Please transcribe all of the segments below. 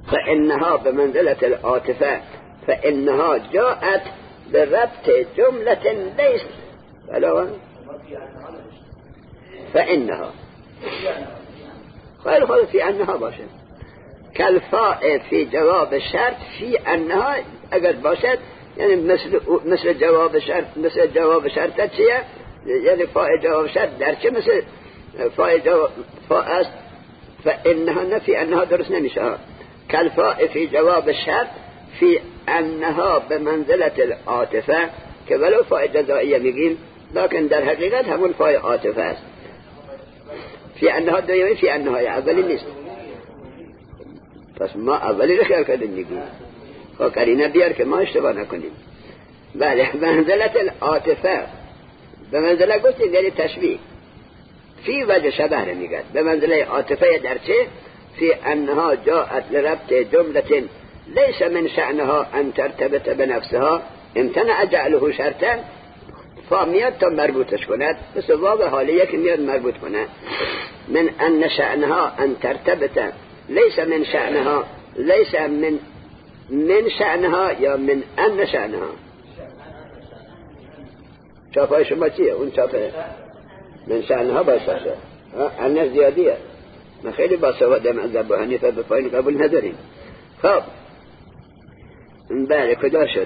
فإنها بمنزلة العاطفة فإنها جاءت بربط جملة ليس فإنها خير خذ في أنها باشد كالفاء في جواب الشرط في أنها اگر باشد يعني مثل جواب شرط چیه يعني فاء جواب شرط در چه مثل فاء است فإنها نفي أنها درست نمیشه كالفاء في جواب الشرط في أنها بمنزلة العاطفة که ولو فاء جزائیه میگیم لكن در حقیقت همون فاء عاطفه است في أنها دویمی في أنها اولی نیست پس ما اولی رو خیال کردیم میگیم خب قرینه بیار که ما اشتباه نکنیم بله منزلة العاطفه به منزله گفتیم یعنی تشبیه فی وجه شبه میگد به منزله عاطفه در چه فی انها جاءت لربط جمله ليس من شأنها ان ترتبط بنفسها امتنع جعله شرطا فامیاد تا مربوطش کند مثل واو حالیه که میاد مربوط کنه من ان شأنها ان ترتبط ليس من شأنها ليس من شأنها یا من ان شأنها چاپای شما چیه اون چاپه من شأنها باشه ان زیادیه ما خیلی باسواده مذهب حنیفه به پایین قبول نداریم خب بله کجا شد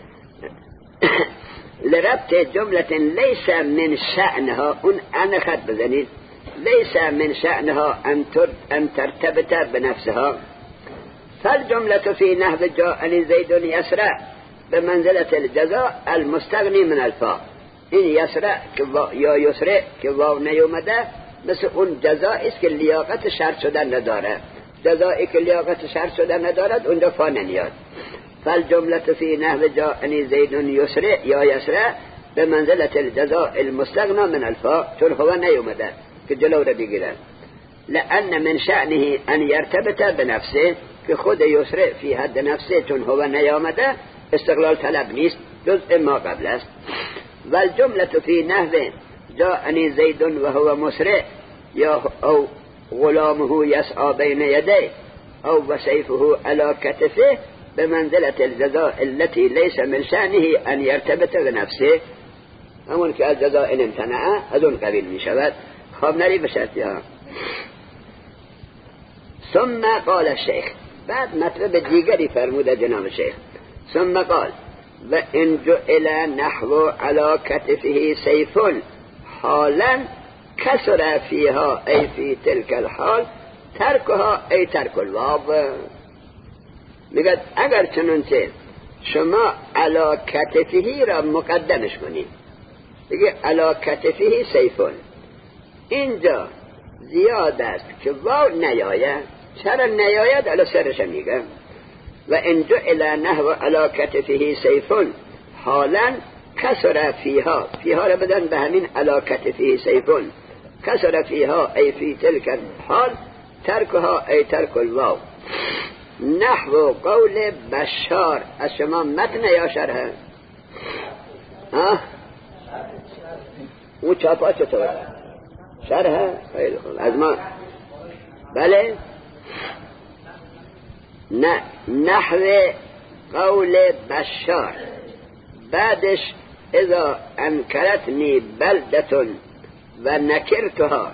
لربط جملة ليس من شأنها اون ان خط بزنید ليس من شأنها ان ترتبط بنفسها فالجملة في نحو جاءني زيد يسرع بمنزلة الجزاء المستغني من الفاء این یسرع یا یسرع که واو نیومده مثل اون جزایی است که لیاقت شرط شدن نداره جزایی که لیاقت شرط شدن ندارد اونجا فا نمیاد فالجملة في نحو جاءني زيد يسرع یا یسرع به منزلة الجزاء المستغنى من الفاء چون هو نیومده که جلو را بگیرن لأن من شأنه ان يرتبط بنفسه که خود یسرع فی حد نفسه چون هو نیامده استقلال طلب نیست جزء ما قبل است والجملة في نحو جاءني زيد وهو مسرع یا او غلامه يسعى بين يديه او وسيفه على كتفه بمنزلة الجزاء التي ليس من شأنه ان يرتبط بنفسه همون که از جزاء ان امتنعه از اون قبیل می شود خب نری به شرطی ها ثم قال الشيخ بعد مطلب دیگری فرمود جناب شیخ ثم قال و ان جعل نحو على كتفه سيف حالا كسر فيها ای فی تلك الحال ترکها ای ترک الواو میگه اگر چنانچه شما على كتفه را مقدمش کنید بگه على كتفه سيف اینجا زیاد است که واو نیاید چرا نیاید علی سرش میگه و ان جعل نحو علی کتفه سیف حالا کسر فیها را بدن به همین علی کتفه سیف کسر فیها ای فی تلک الحال ترکها ای ترک الواو نحو قول بشار از شما متن یا شرح اون چاپا چطور شرح خیلی خوب از ما بله نه نحو قول بشار بعدش اذا انکرتنی بلدتون و نکرتها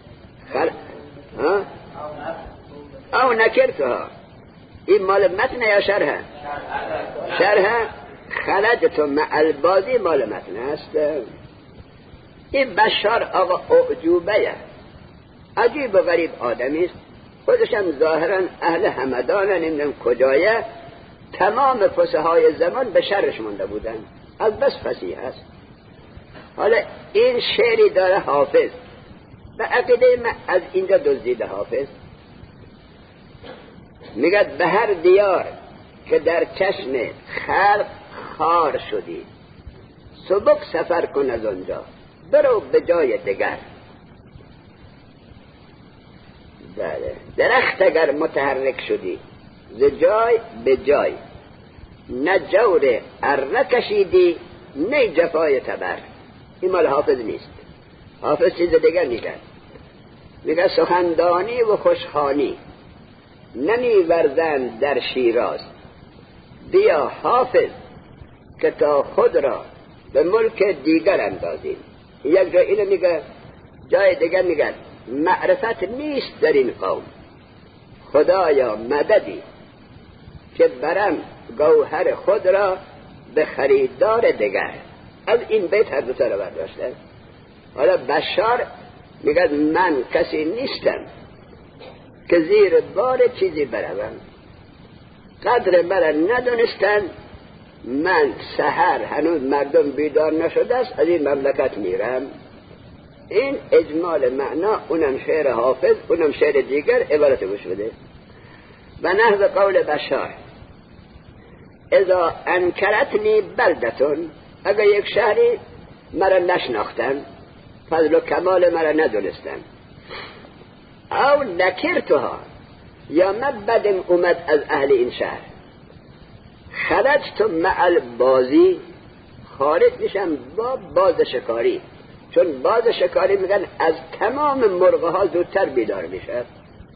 او نکرتها این مال متن یا شرح شرح خلجتون مع البادی مال متن است این بشار آقا اعجوبه عجیب و غریب آدمی است خودش هم ظاهرا اهل همدان نمیدونم کجایه تمام فصحای زمان به شرش مونده بودن از بس فصیح است حالا این شعری داره حافظ به عقیده من از اینجا دزدیده حافظ میگه به هر دیار که در چشم خلق خار شدی سبک سفر کن از آنجا برو به جای دگر بله درخت اگر متحرک شدی ز جای به جای نه جور اره کشیدی نه جفای تبر این مال حافظ نیست حافظ چیز دیگر میگه سخندانی و خوشخانی نمی ورزند در شیراز، بیا حافظ که تا خود را به ملک دیگر اندازیم. یک جای اینو میگه، جای دیگر میگه معرفت نیست در این قوم، خدایا مددی که برم گوهر خود را به خریدار دیگر. از این بیت هر دوتا رو برداشته. حالا بشار میگه من کسی نیستم که زیر بار چیزی بروم، قدر مرا ندونستن، من سحر هنوز مردم بیدار نشده است از این مملکت میرم. این اجمال معنا، اونم شعر حافظ، اونم شعر دیگر، عبارت گوش بده. و نحو قول بشار اذا انکرتنی بلدتون، اگر یک شهری مرا نشناختن، فضل و کمال مرا ندونستن، او نکرتها، یا من بدم اومد از اهل این شهر، خرجت مع البازی، خارج میشم با باز شکاری، چون باز شکاری میگن از تمام مرغ ها زودتر بیدار میشه،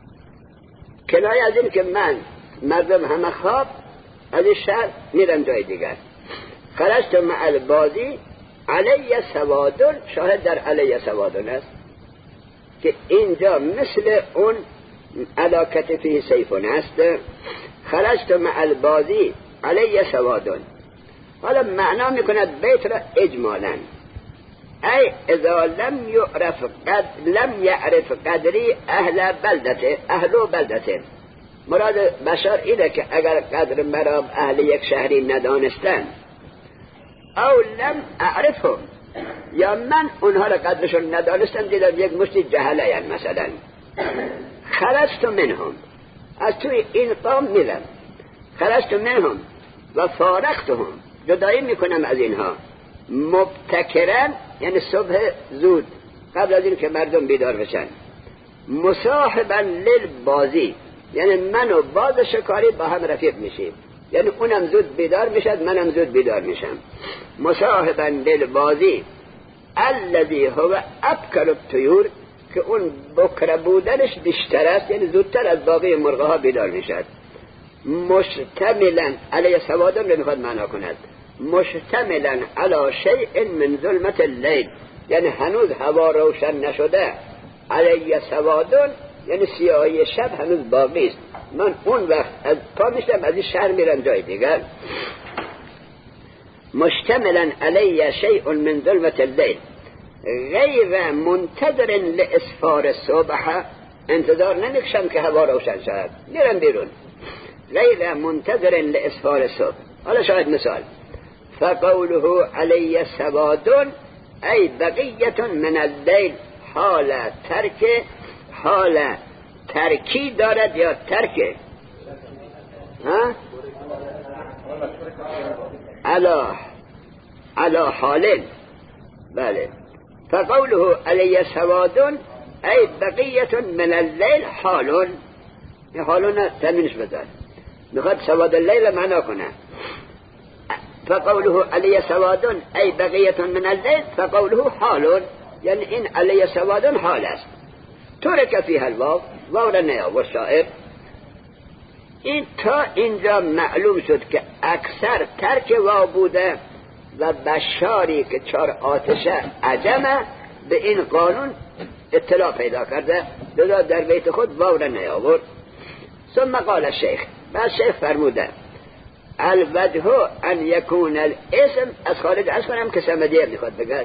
کنایه از این که من مردم همه خواب از این شهر میرم جای دیگر. خرجت مع البازی علی سوادن، شاهد در علی سوادن است که اینجا مثل اون علی کتفه سیفون است. خرجت مع البازی علی سوادن. حالا معنا میکند بیت را اجمالا، ای اذا لم یعرف قدری اهل بلدته، اهل بلدته. مراد بشار اینه که اگر قدر مرا اهل یک شهری ندانستن، او لم اعرفهم، یا من اونها را قدرشون ندانستم، دیدم یک مشتی جهله یعنی مثلا، خرجت منهم، از توی این قوم میرم، خرجت منهم و فارقتهم، جدایی میکنم از اینها، مبتکرن یعنی صبح زود قبل از این که مردم بیدار بشن، مصاحبا للبازی یعنی من و باز شکاری با هم رفیق میشیم، یعنی اونم زود بیدار میشد منم زود بیدار میشم. مصاحبا للبازی الذي هو ابکر الطیور، که اون بکره بودنش بیشتر است، یعنی زودتر از باقی مرغ ها بیدار میشد. مشتملا علی سوادن نمیخواد معنا کند، مشتملا علی شیء من ظلمت اللیل، یعنی هنوز هوا روشن نشده، علی سوادن یعنی سیاهی شب هنوز باقی است، من اون وقت از پا میشتم از این شهر میرم جای دیگر. مشتملا علی شیء من ظلمت اللیل غیر منتظر لاسفار صبح، انتظار نمیکشم که هوا روشن شد میرم بیرون، غیر منتظر لاسفار صبح. حالا شاید مثال، فقوله علی سواد ای بقیه من اللیل، حال ترک، حال ترکی دارد یا ترک، ها علی حال، بله. فقوله علی سواد ای بقیه من اللیل حالون، این حالون تنوینش بذار، میخواد سواد اللیل معنا کنه. فقوله علی سواد ای بقیه من اللیل، فقوله حالون یعنی این علی سواد حال است. ترک فیها الواو، واو را نیاورد شاعر. این تا اینجا معلوم شد که اکثر ترک واو بوده و بشاری که 4 آتش عجمه به این قانون اطلاع پیدا کرده، لذا در بیت خود واو را نیاورد. ثم قال الشیخ، بعد شیخ فرموده الوجه ان یکون الاسم، از خارج از کنم که سمدیه میخواد بگرد،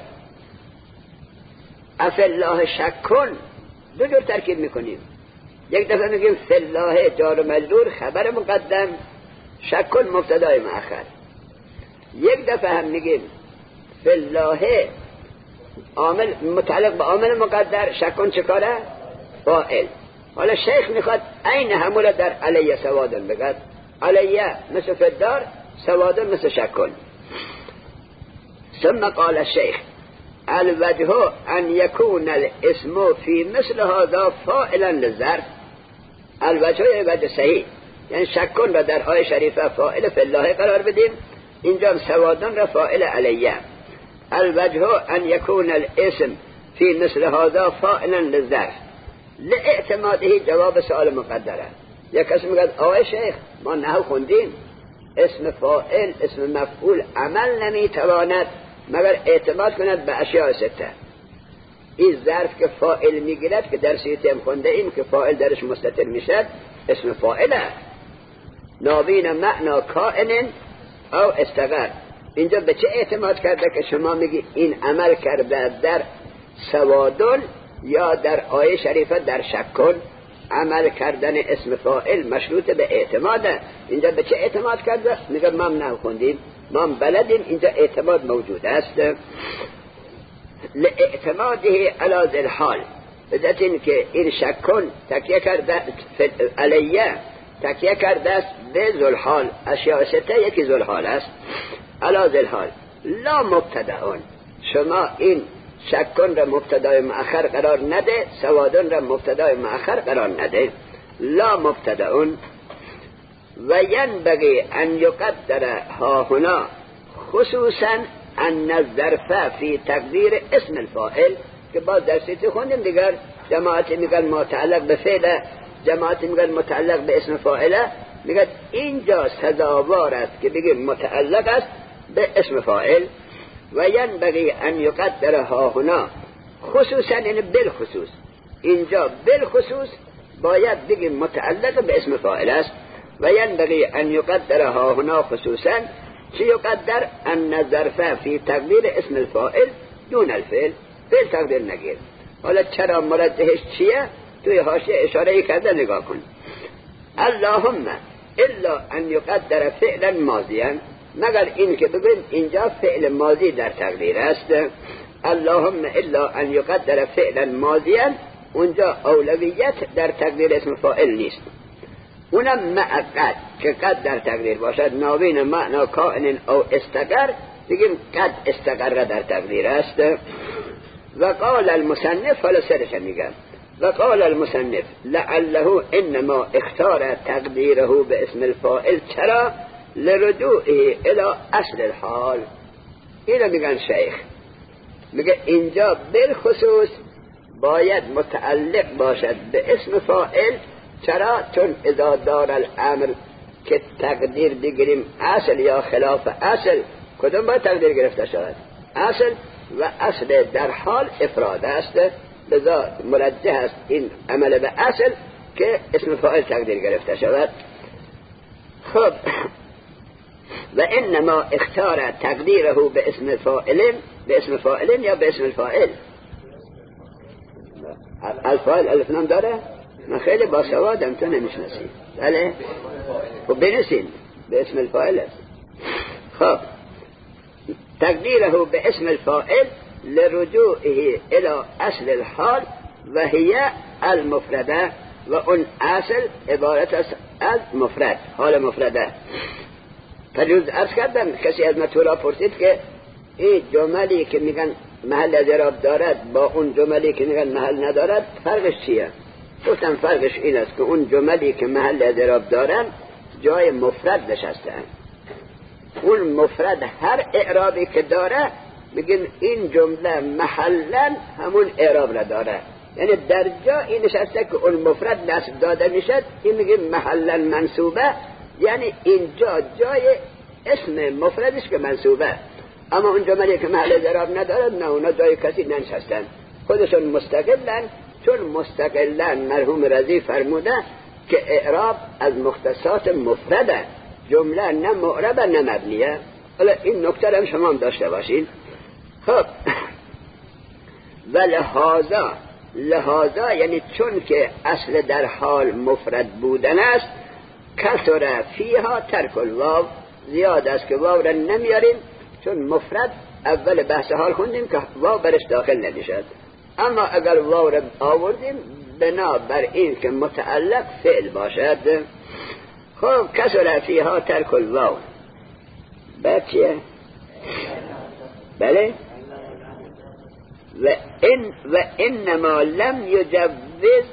افی الله شکن، دو جور ترکیب میکنیم، یک دفعه میگیم فی الله جار و مجرور خبر مقدم، شکن مبتدای مؤخر، یک دفعه هم میگیم فی الله عامل متعلق به عامل مقدر، شکن چه کاره؟ فاعل. حالا شیخ میخواد عین همولا در علیه سوادن بگرد، علیه مثل فدار، سوادن مثل شکن. ثم قال الشيخ الوجه ان يكون الاسم في مثل هذا فاعلا للظرف، الوجه وجه صحیح یعنی شکن را در آیه شریفه فاعل فی الله قرار بدیم، اینجا سوادن را فاعل علیه. الوجه ان يكون الاسم في مثل هذا فاعلا للظرف لاعتماده جواب سؤال مقدره، یک کسی میگه آقای شیخ ما نحو خوندیم، اسم فاعل اسم مفعول عمل نمیتواند مگر اعتماد کند به اشیاء سته. این ظرف که فاعل میگیرد که در سیتم خونده ایم که فاعل درش مستتر میشد اسم فاعله. نابین معنا کائن او استقر. اینجا به چه اعتماد کرده که شما میگی این عمل کرده در سوادن یا در آیه شریفه در شکن؟ عمل کردن اسم فاعل مشروط به اعتماده. اینجا به چه اعتماد کرده؟ میگه ما نحو خوندیم، ما بلدیم، اینجا اعتماد موجود است. لاعتماده علی ذی الحال، بدت این که این شکن تکیه کرده علیه، تکیه کرده است به ذی الحال. اشیاء سته یکی ذی الحال است. علی ذی الحال لا مبتدأ، شما این شکن را مبتدای مؤخر قرار نده، سوادن را مبتدای مؤخر قرار نده. لا مبتدأ و ینبغی ان یقدر ها هنا خصوصا ان الظرف فی تقدیر اسم الفاعل، که باز در سیتی خوندیم دیگر جماعتی میگن متعلق به فعل، جماعتی میگن متعلق به اسم فاعله. میگن اینجا سزاوار است که بگیم متعلق است به اسم فاعل. و ینبغی ان یقدر ها هنا خصوصا، یعنی بالخصوص، اینجا بالخصوص باید بگیم متعلق به اسم فاعل است. و ینبغی ان یقدر ها هنا خصوصا چی یقدر؟ ان ظرف فی تقدیر اسم الفاعل دون الفعل، فعل تقدیر نگیر. حالا چرا مرادش چیه؟ توی حاشیه اشاره کرده، نگاه کن. اللهم الا ان یقدر فعلا ماضیا، مگر این که بگویم اینجا فعل ماضی در تقدیر است. اللهم الا ان یقدر فعلا ماضیا، اونجا اولویت در تقدیر اسم فاعل نیست. اونم معقد که قد در تقدیر باشد، نابین معنا کائن او استقر، بگیم قد استقر در تقدیر است. و قال المصنف، حالا سرش میگم، و قال المصنف لعله انما اختار تقدیره به اسم الفاعل، چرا؟ لرجوعه الى اصل الحال. اینو میگن شیخ، میگه اینجا بالخصوص باید متعلق باشد به اسم فاعل. چرا؟ چون اذا دار الامر که تقدیر بگیریم اصل یا خلاف اصل، کدوم باید تقدیر گرفته شود؟ اصل، و اصل در حال افراد است، لذا مرجح است این عمل به اصل که اسم فاعل تقدیر گرفته شود. خب و انما اختار تقدیره به اسم فاعل یا به اسم الفاعل؟ الفاعل الف نام داره؟ من خیلی باسوادم، تو نمیشناسی. بله خب بنویسین به اسم الفاعل است. خب تقدیره به اسم الفاعل لرجوعه الى اصل الحال و هی المفرده، و اون اصل عبارت است از مفرد، حال مفرده. تجوز عرض کردم، کسی از مطورا پرسید که این جملی که میگن محل از اعراب دارد با اون جملی که میگن محل ندارد فرقش چیه؟ گفتم فرقش این است که اون جملی که محل از اعراب دارن جای مفرد نشستن. اون مفرد هر اعرابی که داره میگن این جمله محلا همون اعراب را داره، یعنی در جایی نشسته که اون مفرد نصب داده میشد، این میگه محلا منصوبه، یعنی اینجا جای اسم مفردش که منصوبه. اما اون جمله که محل اعراب ندارد نه، اونا جای کسی ننشستن، خودشون مستقلن. چون مستقلن مرحوم رضی فرموده که اعراب از مختصات مفرده، جمله نه معربه نه مبنیه. حالا این نکته هم شما هم داشته باشین. خب و لحاظا یعنی چون که اصل در حال مفرد بودن است، کثر فیها ترک الواو، زیاد است که واو را نمیاریم، چون مفرد اول بحث حال خوندیم که واو برش داخل نمیشد. اما اگر واو را آوردیم بنا بر این که متعلق فعل باشد. خب کثر فیها ترک الواو بچیه؟ بله. و انما لم یجوز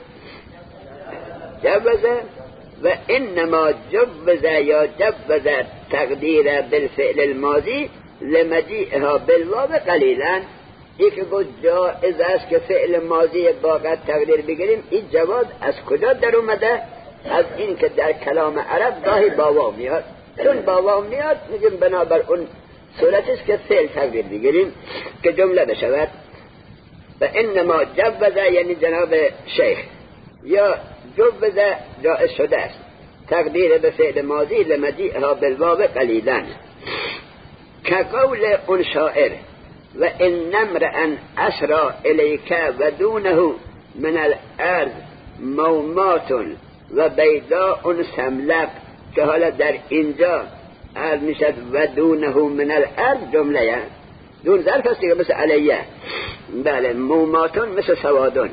و انما جوز یا جوز تقدیر بالفعل الماضی لمجیئها بالواو قلیلا. این که گفت جائز است که فعل ماضی باقی تقدیر بگیریم، این جواز از کجا در اومده؟ از این که در کلام عرب گاهی با واو میاد، چون با واو میاد میگیم بنابر اون صورتی است که فعل تقدیر بگیریم که جمله بشود. و انما جوز یعنی جناب شیخ یا جوز جائز شده است تقدیر به فعل ماضی لمجیئها بالواو قلیلا که قول اون شاعر و ان امرئا اسرا الیک و دونه من الارض مومات و بیضاء سملق، که حالا در اینجا عرض میشد و دونه من الارض جمله دون ظرف است دیگه مثل علیه، بله موماتون مثل سوادون،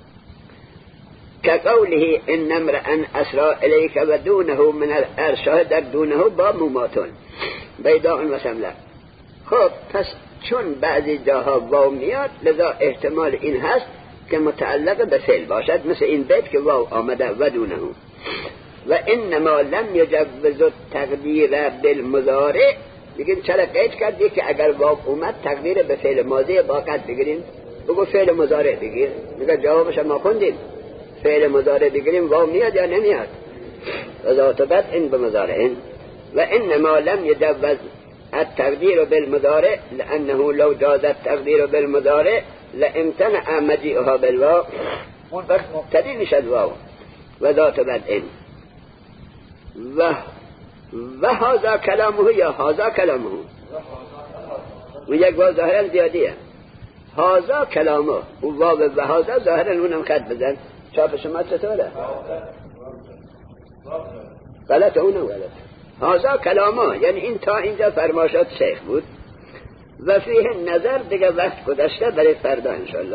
که قوله ان امرئا اسرا الیک و دونه من الارض شاهد در دونه با موماتون بیضاء و سملق. خب پس چون بعضی جاها واو میاد لذا احتمال این هست که متعلق به فعل باشد، مثل این بیت که واو آمده و دونه. و انما لم یجوز التقدیر بالمضارع، بگیم چرا قید کردی که اگر واو اومد تقدیر به فعل ماضی باقت بگیریم؟ بگو فعل مضارع بگیر. میگه جوابش ما خوندیم، فعل مضارع بگیریم واو میاد یا نمیاد؟ و ذات بد این به مضارع. و انما لم یجوز التقدیر بالمضارع لانه لو جاز التقدیر بالمضارع لامتنع مجیئها بالواو، اون وقت مبتدی میشد واو. و ذات بد این و هذا کلامه یا هذا کلامه، و یک واو ظاهرا زیادیه، هذا کلامه و واو و هذا ظاهرا اونم خط بزن. چاپ شما چطوره؟ غلط، اونم غلط. هذا کلامه یعنی این تا اینجا فرماشات شیخ بود و فیه نظر دیگه وقت گذشته برای فردا انشالله.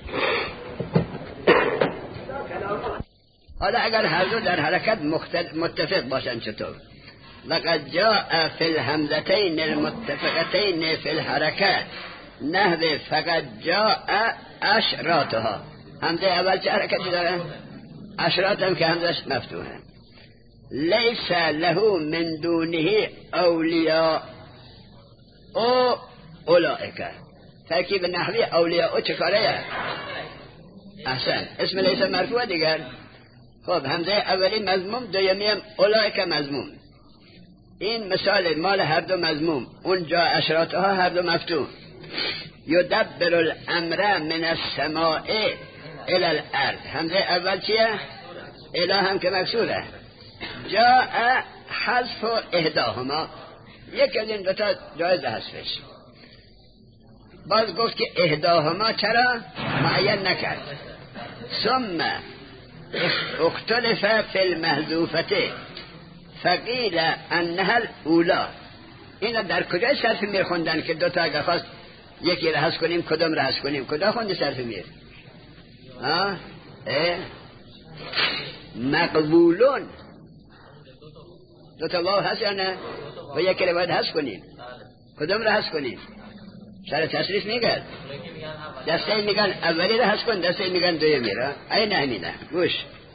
حالا اگر هر دو در حرکت متفق باشن چطور؟ لقد جاء فی الهمزتین المتفقتین فی الحرکت نحو فقد جاء اشراتها. همزه اول چه حرکتی داره؟ اشرات هم که همزش مفتوحه. لیس له من دونه اولیاء او اولئک. ترکیب نحوی اولیاء او چه کاره؟ احسن، اسم لیس مرفوع دیگر. خب همزه اولی مضموم، دومی هم اولئک مضموم. این مثال مال هر دو مضموم، اون جا اشراتها هر دو مفتوح. یدبر الامر من السماء الى الارض. همزه اول چیه؟ اله هم که مکسوره. جاء حذف احداهما، یک از این دوتا جایز حذفش. باز گفت که احداهما چرا معین نکرد. ثم اختلف فی المحذوفته فقیل انها الاولا. این در کجای صرف میر خوندن که دوتا اگر خواست یکی را حذف کنیم کدام را حذف کنیم؟ کجا خوندی صرف میر؟ مقبولون دوتا واو هست یا نه؟ و یکی را باید حذف کنیم، کدام را حذف کنیم؟ سر تصریف میگن دسته میگن اولی را حذف کن، دسته میگن دومی را. این همینه گوش.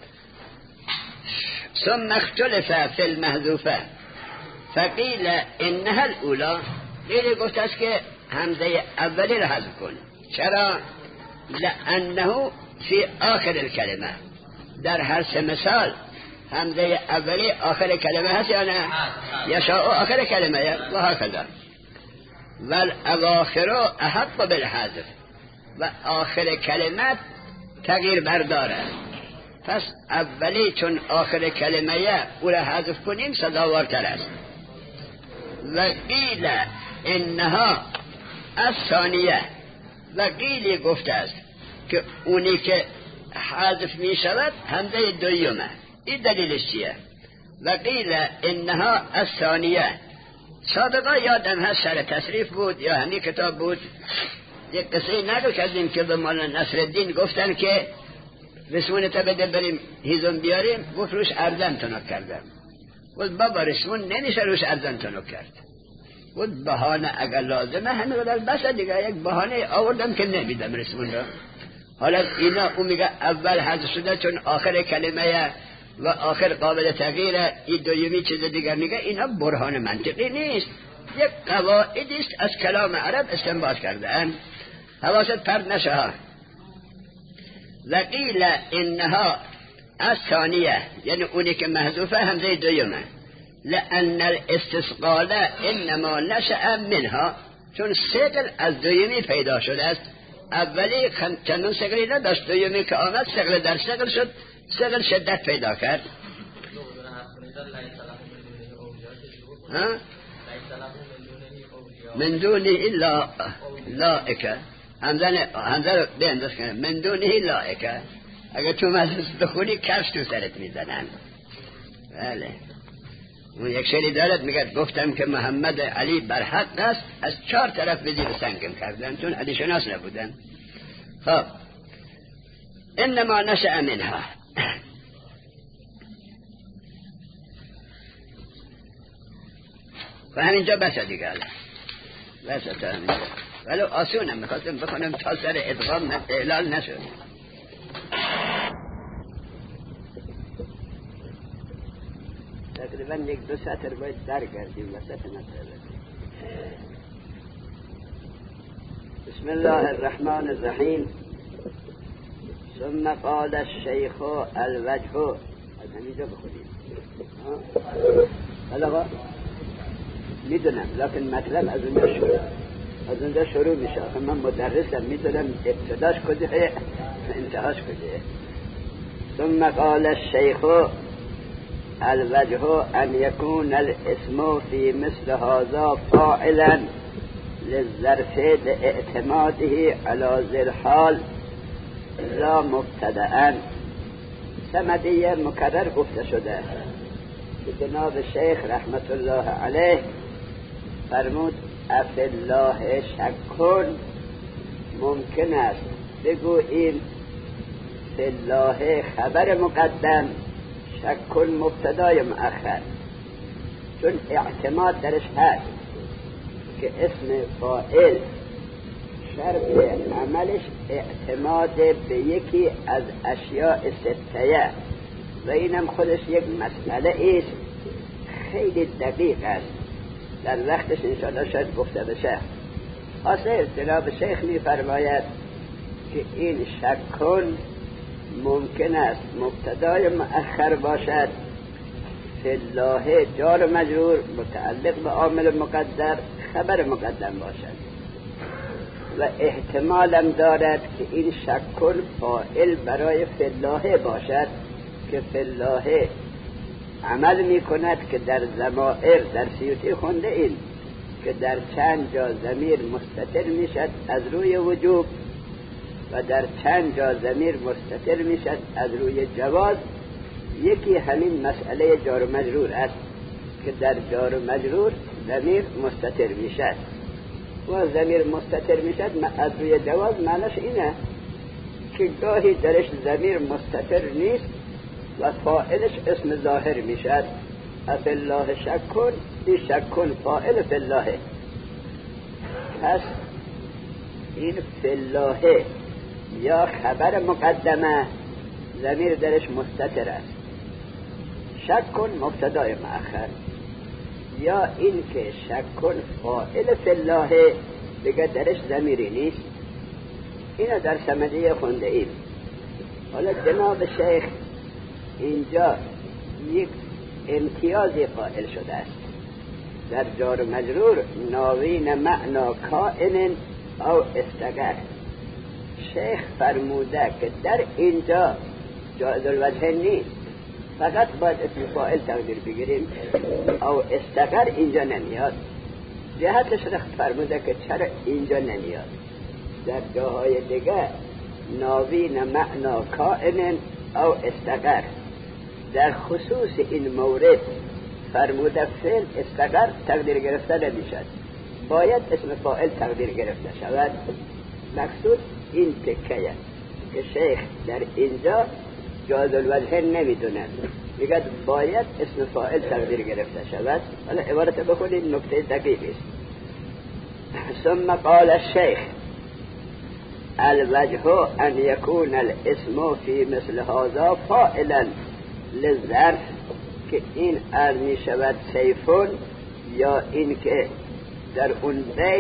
ثم اختلف فی المحذوفه فقیل انها الاولا. لیلی گفت است که همزه اولی را حذف کن. چرا؟ لانه فی آخر الکلمه. در هر سه مثال همزه اولی آخر کلمه هست یا نه؟ یشاء آخر کلمه و هکذا. والاواخر احق بالحذف، و آخر کلمات تغییر برداره. پس اولی چون آخر کلمه او را حذف کنیم سزاوارتر است. و قیل انها الثانیه، و قیلی گفته است که اونی که حذف می شود همزه دویمه. این دلیلش چیه؟ و قیل انها الثانیه. سابقا یادم هست سر تصریف بود یا همین کتاب بود، یک قصه نقل کردیم که به مولانا نصرالدین گفتن که رسمون تا بده بریم هیزم بیاریم، گفت روش ارزن تنک کردم. گفت بابا رسمون نمیشه روش ارزن تنک کرد. گفت بهانه اگر لازمه همین قدر بسه دیگه، یک بهانه آوردم که نمیدم رسمون را. حالا اینا اون میگه اول حذف شده چون آخر کلمه و آخر قابل تغییره، این دویمی چیز دیگر میگه. اینا برهان منطقی نیست، یک قواعدی است از کلام عرب استنباط کردن. حواست پرد نشه ها. و قیل انها الثانیه یعنی اونی که محذوفه همزه دویمه. لأن الاستثقال انما نشأ منها، چون ثقل از دویمی پیدا شده است. اولی چندان ثقلی نداشت، دویمی که آمد ثقل در ثقل شد، ثقل شدت پیدا کرد. من دونه الا لائکه، همزه بینداز کنه من دونه لائکه. اگر تو مجلس بخونی کفش تو سرت میزنن. بله اون یک شعری دارد میگه گفتم که محمد علی بر حق است، از 4 طرف به زیر سنگم کردن، چون علی شناس نبودن. خب انما نشأ منها، و همینجا بسه دیگه، بسه تا همینجا. ولو آسونم میخواستم بخونم تا سر ادغام اعلال نشد. تقریبا 1-2 سطر باید درگردیم وسط مسئله. بسم الله الرحمن الرحیم. ثم قال الشیخ الوجه، از همینجا بخونیم. حالا میدونم لکن مطلب از اونجا شروع میشه. آخه من مدرسم، میدونم ابتداش کجاست انتهاش کجاست. ثم قال الشیخ الوجه ان يكون الاسم في مثل هذا فاعلا للظرف لاعتماده على ذي الحال لا مبتدأ. سمدیه مکرر گفته شده که جناب شیخ رحمت الله علیه فرمود افی الله شکن، ممکن است بگوییم فی الله خبر مقدم، شکن مبتدای مؤخر، چون اعتماد درش هست که اسم فاعل شرط عملش اعتماد به یکی از اشیاء 6 و اینم خودش یک مسئله ایست خیلی دقیق است، در وقتش انشاءالله شاید گفته بشه. حاصل جناب شیخ می فرماید که این شکن ممکن است مبتدای مؤخر باشد، فی الله جار و مجرور متعلق به عامل مقدر خبر مقدم باشد، و احتمالم دارد که این شکن فاعل برای فی الله باشد که فی الله عمل می کند که در ضمائر در سیوطی خونده این که در چند جا ضمیر مستتر می شد از روی وجوب و در چند جا ضمیر مستتر می شد از روی جواز. یکی همین مسئله جار و مجرور است که در جار و مجرور ضمیر مستتر می شد و ضمیر مستتر می شد از روی جواز. معنیش اینه که گاهی درش ضمیر مستتر نیست و فاعلش اسم ظاهر می شد. افی الله شکن، این شکن فاعل فی الله، پس این فی الله یا خبر مقدمه ضمیر درش مستتر است، شکن مبتدای مؤخر، یا این که شکن فاعل فی الله دیگه درش ضمیری نیست. اینو در سمدیه خونده ایم. حالا جناب شیخ اینجا یک امتیازی قائل شده است در جار و مجرور ناوین معنا کائن او استقر. شیخ فرموده که در اینجا جائز الوجه نیست، فقط باید اسم فاعل تقدیر بگیریم، او استقر اینجا نمیاد. جهتش رخت فرموده که چرا اینجا نمیاد. در جاهای دیگه ناوین معنا کائن او استقر، در خصوص این مورد فرموده فعل استقر تقدیر گرفته نمیشد، باید اسم فاعل تقدیر گرفته شود. مقصود این تکیه که شیخ در اینجا جواز الوجه نمیدونه، میگه باید اسم فاعل تقدیر گرفته شود. حالا عبارت بخونید، نکته دقیقی است. ثم قال الشيخ الوجه ان يكون الاسم في مثل هذا فاعلا للظرف، که این عرض می شود سیفون، یا این که در اون بیت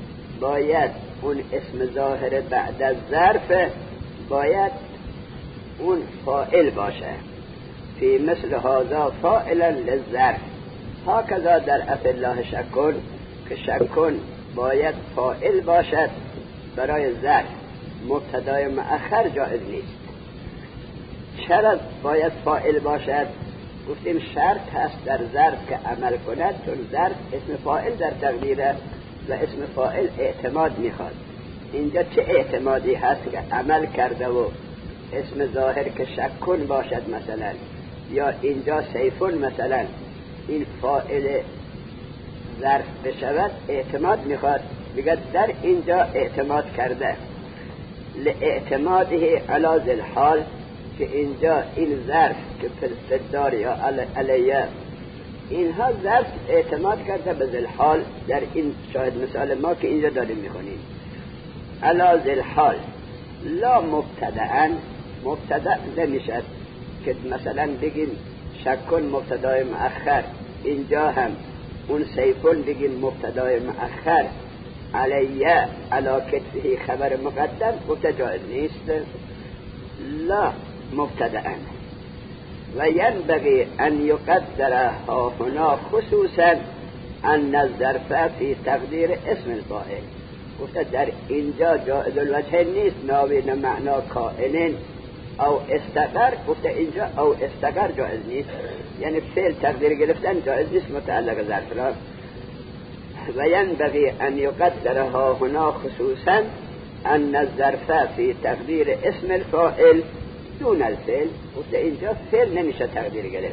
باید اون اسم ظاهر بعد از ظرف باید اون فاعل باشه. فی مثل هذا فاعلا للظرف، هکذا در افعل الله شکن که شکن باید فاعل باشد برای ظرف، مبتدای مؤخر جایز نیست. چرا باید فاعل باشد؟ گفتیم شرط هست در ظرف که عمل کند، چون ظرف اسم فاعل در تقدیره و اسم فاعل اعتماد میخواد. اینجا چه اعتمادی هست که عمل کرده و اسم ظاهر که شکن باشد مثلا، یا اینجا سیفون مثلا این فاعل ظرف بشود، اعتماد میخواد. بگه در اینجا اعتماد کرده، لاعتماده علی ذی الحال، که اینجا این ظرف که فلسدار یا علیه، اینها ظرف اعتماد کرده به ذی الحال. در این شاهد مثال ما که اینجا داریم میخونیم علی ذی الحال، لا مبتدأ، مبتدأ نمیشد که مثلا بگیم شکن مبتدای مؤخر، اینجا هم اون سیفون بگیم مبتدای مؤخر، علیه علی کتفه خبر مقدم، گفته جایز نیست. لا مبتدأ و ینبغی ان یقدر ها هنا خصوصا ان الظرف فی تقدیر اسم الفاعل. گفته در اینجا جائز الوجه نیست، ناوین معنا کائنین او استقر، گفته اینجا او استقر جائز نیست، یعنی فعل تقدیر گرفتن جائز نیست متعلق ظرف را. و ینبغی ان یقدرها هنا خصوصا ان الظرف فی تقدیر اسم الفاعل دون الفعل، گفته اینجا فعل نمیشه تقدیر گرفت.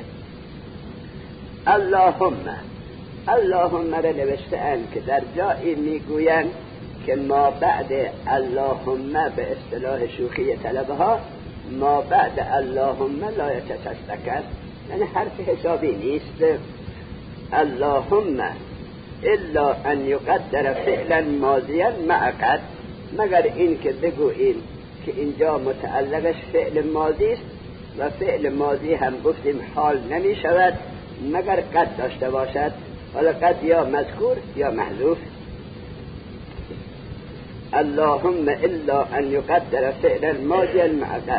اللهم را نوشته اند که در جایی میگویند که ما بعد اللهم به اصطلاح شوخی طلبه ها ما بعد اللهم لا یتشکر، یعنی حرف حسابی نیست. اللهم الا ان یقدر فعلا ماضیا مع قد، مگر این که بگوییم که اینجا متعلقش فعل ماضی است و فعل ماضی هم گفتیم حال نمی شود مگر قد داشته باشد، حالا قد یا مذکور یا محذوف. اللهم الا ان یقدر فعلا ماضیا مع قد.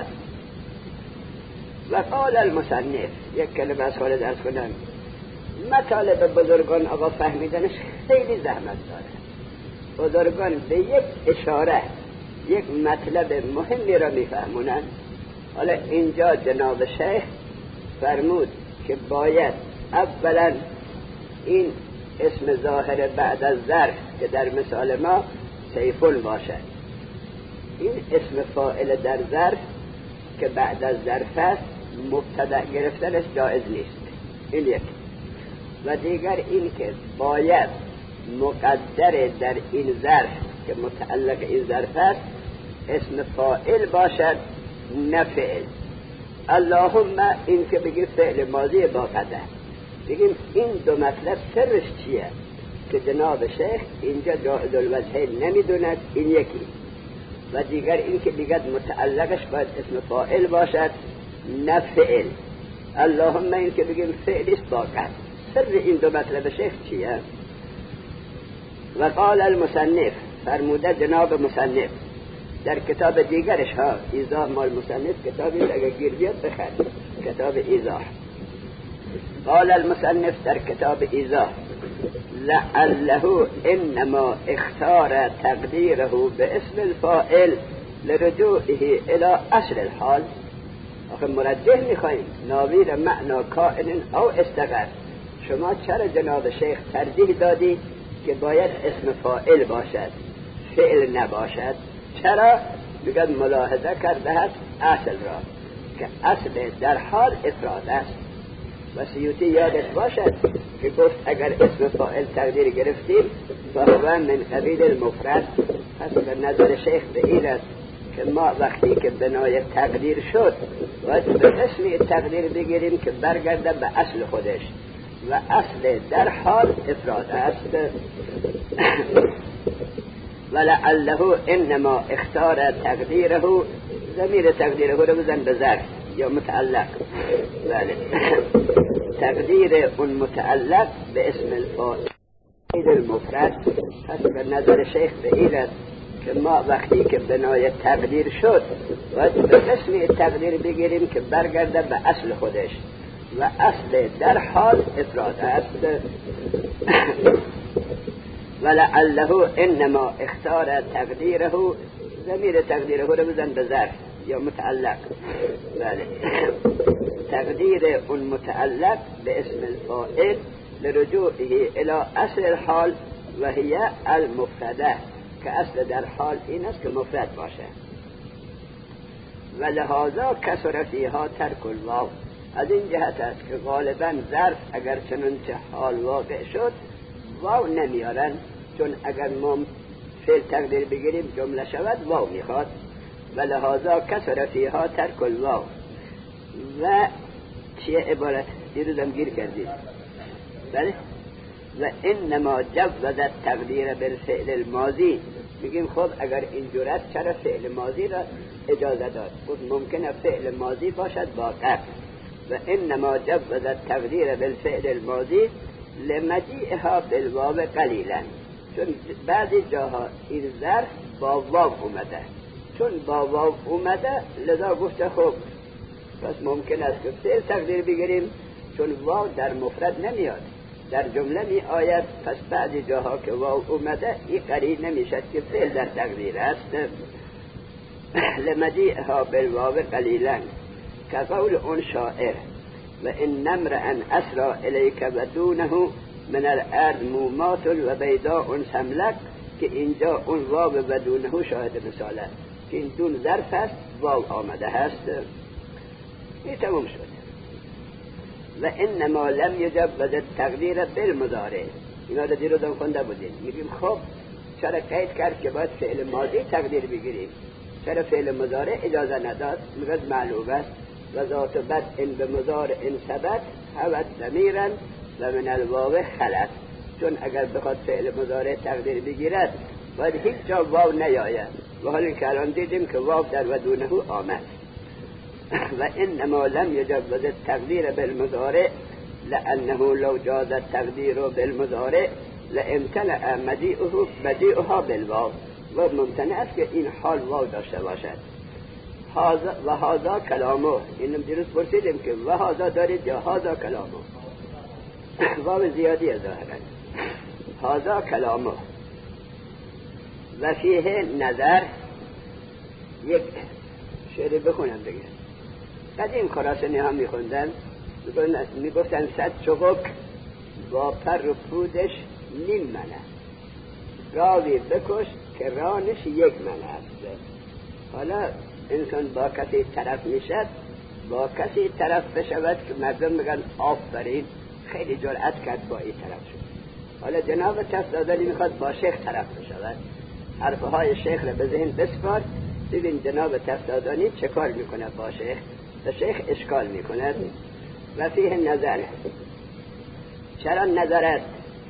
و قال المصنف، یک کلمه از حال درس کنم، مطالب بزرگان آقا فهمیدنش خیلی زحمت داره. بزرگان به یک اشاره یک مطلب مهمی را میفهمونن. حالا اینجا جناب شیخ فرمود که باید اولا این اسم ظاهر بعد از ظرف که در مثال ما سیفون باشد، این اسم فاعل در ظرف که بعد از ظرف است مبتدا گرفتنش جایز نیست، این یک. و دیگر این که باید مقدر در این ظرف که متعلق این ظرف است اسم فاعل باشد نه فعل. اللهم این که بگیم فعل ماضی با قدر، بگیم این دو مطلب سرش چیه که جناب شیخ اینجا جائز الوجه نمیدوند، این یکی. و دیگر این که بگید متعلقش باید اسم فاعل باشد نه فعل. اللهم این که بگیم فعلیست با قدر، سر این دو مطلب شیخ چیه؟ و قال المصنف، فرموده جناب مصنف در کتاب دیگرش ها، ایضاح مال مصنف کتابی اگر گیر بیاد بخرد، کتاب ایضاح. قال المصنف در کتاب ایضاح لعله انما اختار تقدیره باسم الفاعل لرجوعه الى اصل الحال. آخه مرجح میخواییم ناویر معنا کائن او استقر، شما چرا جناب شیخ ترجیح دادی که باید اسم فاعل باشد فعل نباشد؟ چرا؟ بگید ملاحظه کرده است اصل را که اصل در حال افراد است. و سیوطی یادش باشد که گفت اگر اسم فاعل تقدیر گرفتیم فهو من قبیل المفرد. پس به نظر شیخ به این است که ما وقتی که بنای تقدیر شد باید به اسم تقدیر بگیریم که برگرده به اصل خودش و اصل در حال افراد است. ولعله انما اختار تقدیره، ضمیر تقدیره رو بزن به ظرف یا متعلق، بله تقدیر اون متعلق به اسم الفاعل المفرد. پس به نظر شیخ به این است که ما وقتی که بنای تقدیر شد باید به قسمی تقدیر بگیریم که برگرده به اصل خودش و اصل در حال افراد است. ولعله انما اختار تقدیره، ضمیر تقدیره رو بزن به ظرف یا متعلق. بله، تقدیر اون متعلق به اسم الفاعل لرجوعه الى اصل الحال و هی المفرده، که اصل در حال این است که مفرد باشه. و لهذا کسر فیها ترک الواو، از این جهت است که غالبا ظرف اگر چنانچه حال واقع شد واو نمیارن، چون اگر ما فعل تقدیر بگیریم جمله شود واو میخواد. و لهذا کسر فیها ترک الواو. و چیه عبارت دیروزم گیر کردید؟ بله. و انما جوز التقدیر بالفعل الماضی، میگیم خب اگر این جورت چرا فعل ماضی را اجازه داد؟ گفت ممکنه فعل ماضی باشد با قبل. و انما جوز التقدیر بالفعل الماضی لمجیئها بالواو قلیلا، چون بعضی جاها این ظرف با واو اومده، چون با واو اومده لذا گفته خب پس ممکن است که فعل تقدیر بگیریم، چون واو در مفرد نمیاد، در جمله می آید. پس بعضی جاها که واو اومده این قرین نمیشد که فعل در تقدیر است. لمجیئها بالواو قلیلا، که قول اون شاعر و ان امرئ اسرا الیک و دونه من الارض مومات و بیضاء سملک، که اینجا اون واو و دونه شاهد مثال است که این دون ظرف است، واو آمده هست. این تموم شد. و انما لم یجوز التقدیر بالمضارع، اینا رو دیروزم خونده بودیم. میگیم خب چرا قید کرد که باید فعل ماضی تقدیر بگیریم، چرا فعل مضارع اجازه نداد؟ میگه معلوم است و ذات بد ان به مضارع ثبت هوت ضمیرا و من الواو خلت، چون اگر بخواد فعل مضارع تقدیر بگیرد باید هیچ جا واو نیاید، و حالا که الان دیدیم که واو در و دونه آمد. و انما لم یجوز التقدیر بالمضارع لانه لو جاز التقدیر بالمضارع لامتنع مجیئها بالواو، و ممتنع است که این حال واو داشته باشد. و هذا کلامه، اینم دیروز پرسیدیم که و هذا دارید یا هذا کلامه؟ واو زیادی ظاهرا. هذا کلامه. و فیه نظر، یک شعر بخونم دیگه. قدیم خراسانی هم میخوندن، میگفتن 100 چغک با پر و پودش نیم منه، راوی بکش که رانش 1 منه است. حالا انسان با کسی طرف میشد، با کسی طرف بشود که مردم میگن آفرین خیلی جرأت کرد با این طرف شد. حالا جناب تفضلی میخواد با شیخ طرف بشود، حرفهای شیخ را به ذهن بسپار، ببین جناب تفضلی چه کار میکنه با شیخ، و شیخ اشکال میکند. و فیه نظر، چرا نظر است؟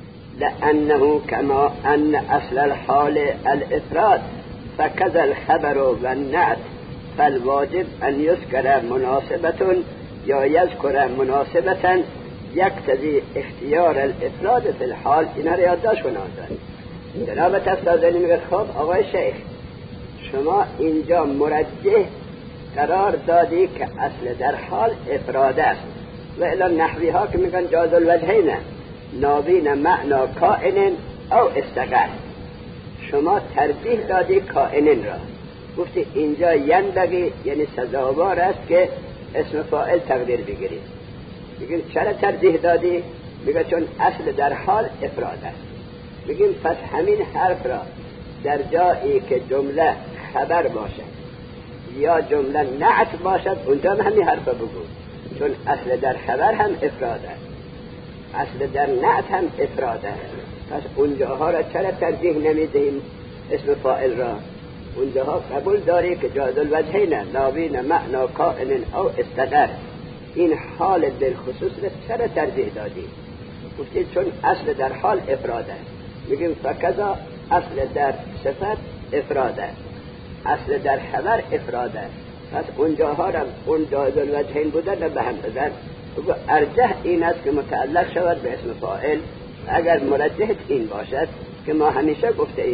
لأنه کما ان اصل الحال الافراد فكذا الخبر و النعت، فالواجب ان يذكر مناسبة یا یذکر مناسبة یقتضی اختیار الافراد فی الحال. اینا رو یادداشت کنید. جناب تفضلی میگه خب آقای شیخ شما اینجا مرجح قرار دادی که اصل در حال افراد است، و الی نحوی ها که میگن جاز الوجهین نابین معنا کائن او استقر، شما ترجیح دادی کائنین را، گفتی اینجا ینبغی یعنی سزاوار است که اسم فاعل تقدیر بگیرید. میگیم چرا ترجیح دادی؟ میگه چون اصل در حال افراد است. میگیم پس همین حرف را در جایی که جمله خبر باشد یا جمله نعت باشد اونجا همین حرف بگو، چون اصل در خبر هم افراد است، اصل در نعت هم افراد است. پس اونجاها را چرا ترجیح نمیدهیم اسم فاعل را؟ اونجاها قبول داری که جاز الوجهین نابین معنا کائن او استقر، این حال بالخصوص را چرا ترجیح دادی؟ گفتی چون اصل در حال افراد است. میگیم فکذا اصل در صفت افراد است، اصل در خبر افراد است. پس اونجاها را اون جاز الوجهین بودن را به هم بزن. ارجح این است که متعلق شود به اسم فاعل، اگر مرجح این باشد که ما همیشه گفته ایم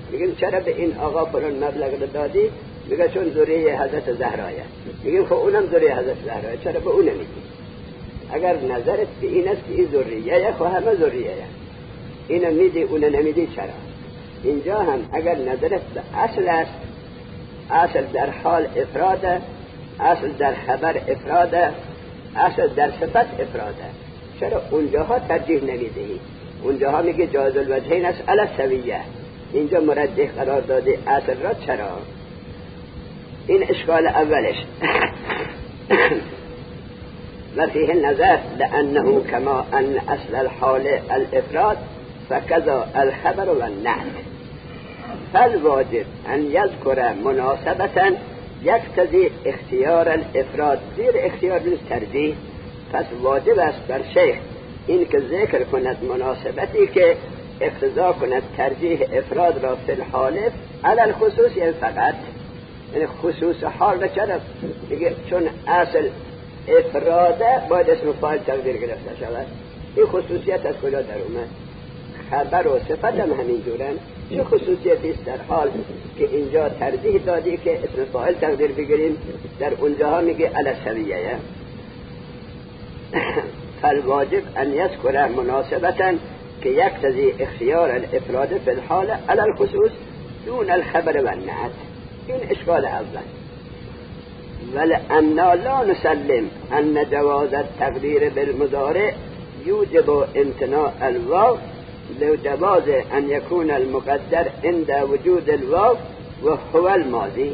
میگیم چرا به این آقا فلان مبلغ رو دادی؟ میگه چون ذریه حضرت زهرایه. میگیم خب اونم ذریه حضرت زهرایه، چرا به اون نمیگی؟ اگر نظرت به این است که این ذریه خب همه ذریه اینو میدی اونو نمیدی چرا؟ اینجا هم اگر نظرت به اصل است، اصل در حال افراده، اصل در خبر افراده، اصل در صفت افراده، چرا اونجاها ترجیح نمیدهی؟ اونجاها میگه جواز الوجهین است علی السویه، اینجا مرجح قرار داده اصل را، چرا؟ این اشکال اولش. و فيه النظر لأنه كما أن أصل الحال الإفراد فكذا الخبر والنعت، فالواجب أن يذكر مناسبة يقتضي اختيار الإفراد، زیر اختیار ترجیح، پس واجب است بر شیخ این که ذکر کند مناسبتی که اقتضا کند ترجیح افراد را فی الحال علی الخصوص، یعنی فقط یعنی خصوص حال را. چرا؟ میگه چون اصل افراده باید اسم فاعل تقدیر گرفته شود. این خصوصیت از کجا در اومد؟ خبر و صفت هم همین جورن. چه خصوصیتی است در حال که اینجا ترجیح دادی که اسم فاعل تقدیر بگیریم، در اونجاها میگه علی السویه. فالواجب ان یذکر مناسبتا که یقتضی اختیار الافراد فی الحال علی الخصوص دون الخبر والنعت. این اشکال اول. ولأننا لا نسلم أن جواز التقدير بالمضارع يوجب امتناع الواو لجواز أن يكون المقدر عند وجود الواو وهو الماضي.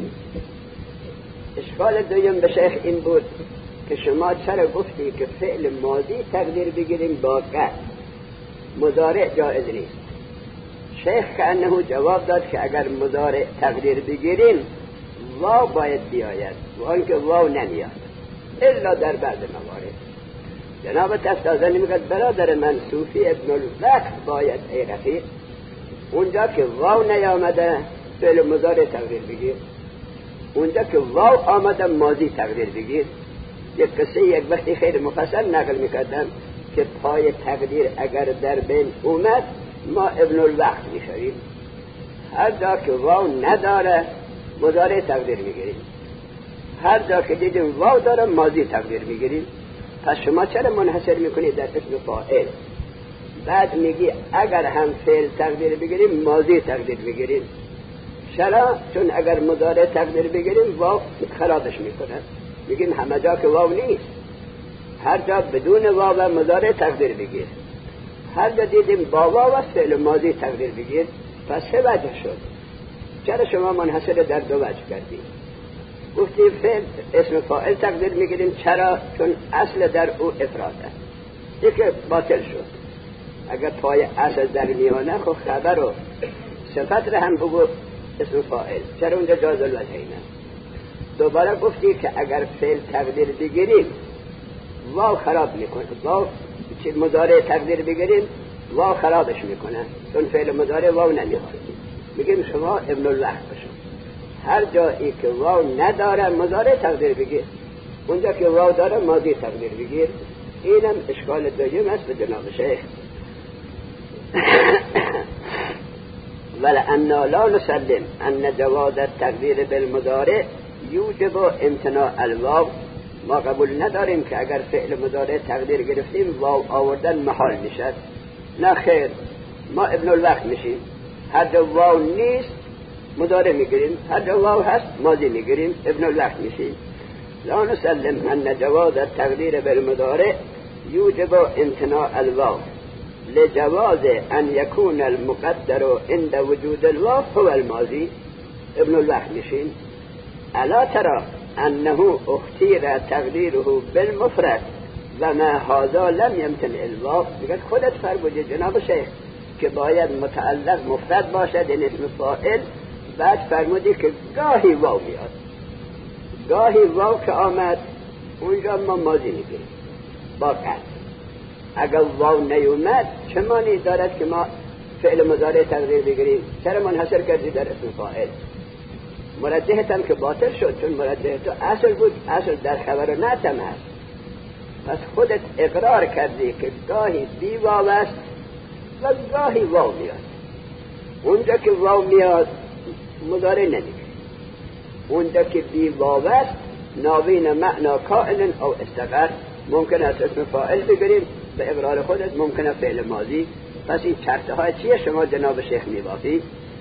اشکال دویم به شیخ این بود که شما چرا گفتی که فعل ماضی تقدیر بگیریم با قد، مضارع جائز نیست؟ شیخ کأنه جواب داد که اگر مضارع تقدیر بگیریم واو باید بیاید، و آنکه واو نمیاد الا در بعض موارد. جناب تفتازنی میگه برادر من صوفی ابن الوقت باید ای رفیق، اونجا که واو نیامده فعل مضارع تقدیر بگیر، اونجا که واو آمده ماضی تقدیر بگیر. یک قصه یک وقتی خیلی مفصل نقل میکردم که پای تقدیر اگر در بین اومد ما ابن الوقت میشویم. هر جا که واو نداره مضارع تقدیر میگیریم، هر جا که دیدیم واو داره ماضی تقدیر میگیریم. پس شما چرا منحصر میکنید در اسم فاعل؟ بعد میگی اگر هم فعل تقدیر بگیریم ماضی تقدیر بگیریم. چرا؟ چون اگر مضارع تقدیر بگیریم واو خرابش میکنه. میگیم همه جا که واو نیست، هر جا بدون واو مضارع تقدیر بگیر، هر جا دیدیم با واو فعل ماضی تقدیر بگیر. پس سه وجه شد. چرا شما منحصر در دو وجه کردید؟ گفتی فعل اسم فاعل تقدیر میگیریم. چرا؟ چون اصل در او افراده. یکی باطل شد. اگر پای اصل در میانه خب خبر و صفت را هم بگو اسم فاعل، چرا اونجا جواز الوجهینه؟ دوباره گفتی که اگر فعل تقدیر بگیریم واو خراب میکنه، واو مضارع تقدیر بگیریم واو خرابش میکنه، چون فعل مضارع واو نمیخواد. میگیم شما ابن الوقت بشو، هر جایی که واو نداره مضارع تقدیر بگیر، اونجا که واو داره ماضی تقدیر بگیر. اینم اشکال دویم است به جناب شیخ. ولأننا لا نسلم ان جواز التقدیر بالمضارع یوجب امتناع الواو. ما قبول نداریم که اگر فعل مضارع تقدیر گرفتیم واو آوردن محال میشد. نه خیر، ما ابن الوقت میشیم، هر جا واو نیست مضارع میگیریم، هر جا واو هست ماضی میگیریم، ابن الوقت میشیم. لا نسلم ان جواز التقدیر بالمضارع یوجب امتناع الواو لجواز ان يكون المقدر عند وجود الواو هو الماضي. ابن الوقت میشیم. الا ترى انه اختیر تقدیره بالمفرد و ما هذا لم يمتنع الواو. میگه خودت فرمودی جناب شیخ که باید متعلق مفرد باشد، این اسم فاعل. بعد فرمودی که گاهی واو میاد، گاهی واو که آمد اونجا ما ماضی میگیریم با قد. اگر واو نیومد چه معنی دارد که ما فعل مضارع تقدیر بگیریم؟ چرا منحصر کردی در اسم فاعل؟ مرجحت هم که باطل شد، چون مرجح تو اصل بود، اصل در خبر و نعتم هست. پس خودت اقرار کردی که گاهی بی واو است و گاهی واو میاد. اونجا که واو میاد مضارع نمیگیریم. اونجا که بی واو است ناوین معنا کائن او استقر ممکن است اسم فاعل بگیریم، به اقرار خودت ممکن است فعل ماضی. پس این چرته های چیه شما جناب شیخ میبافی؟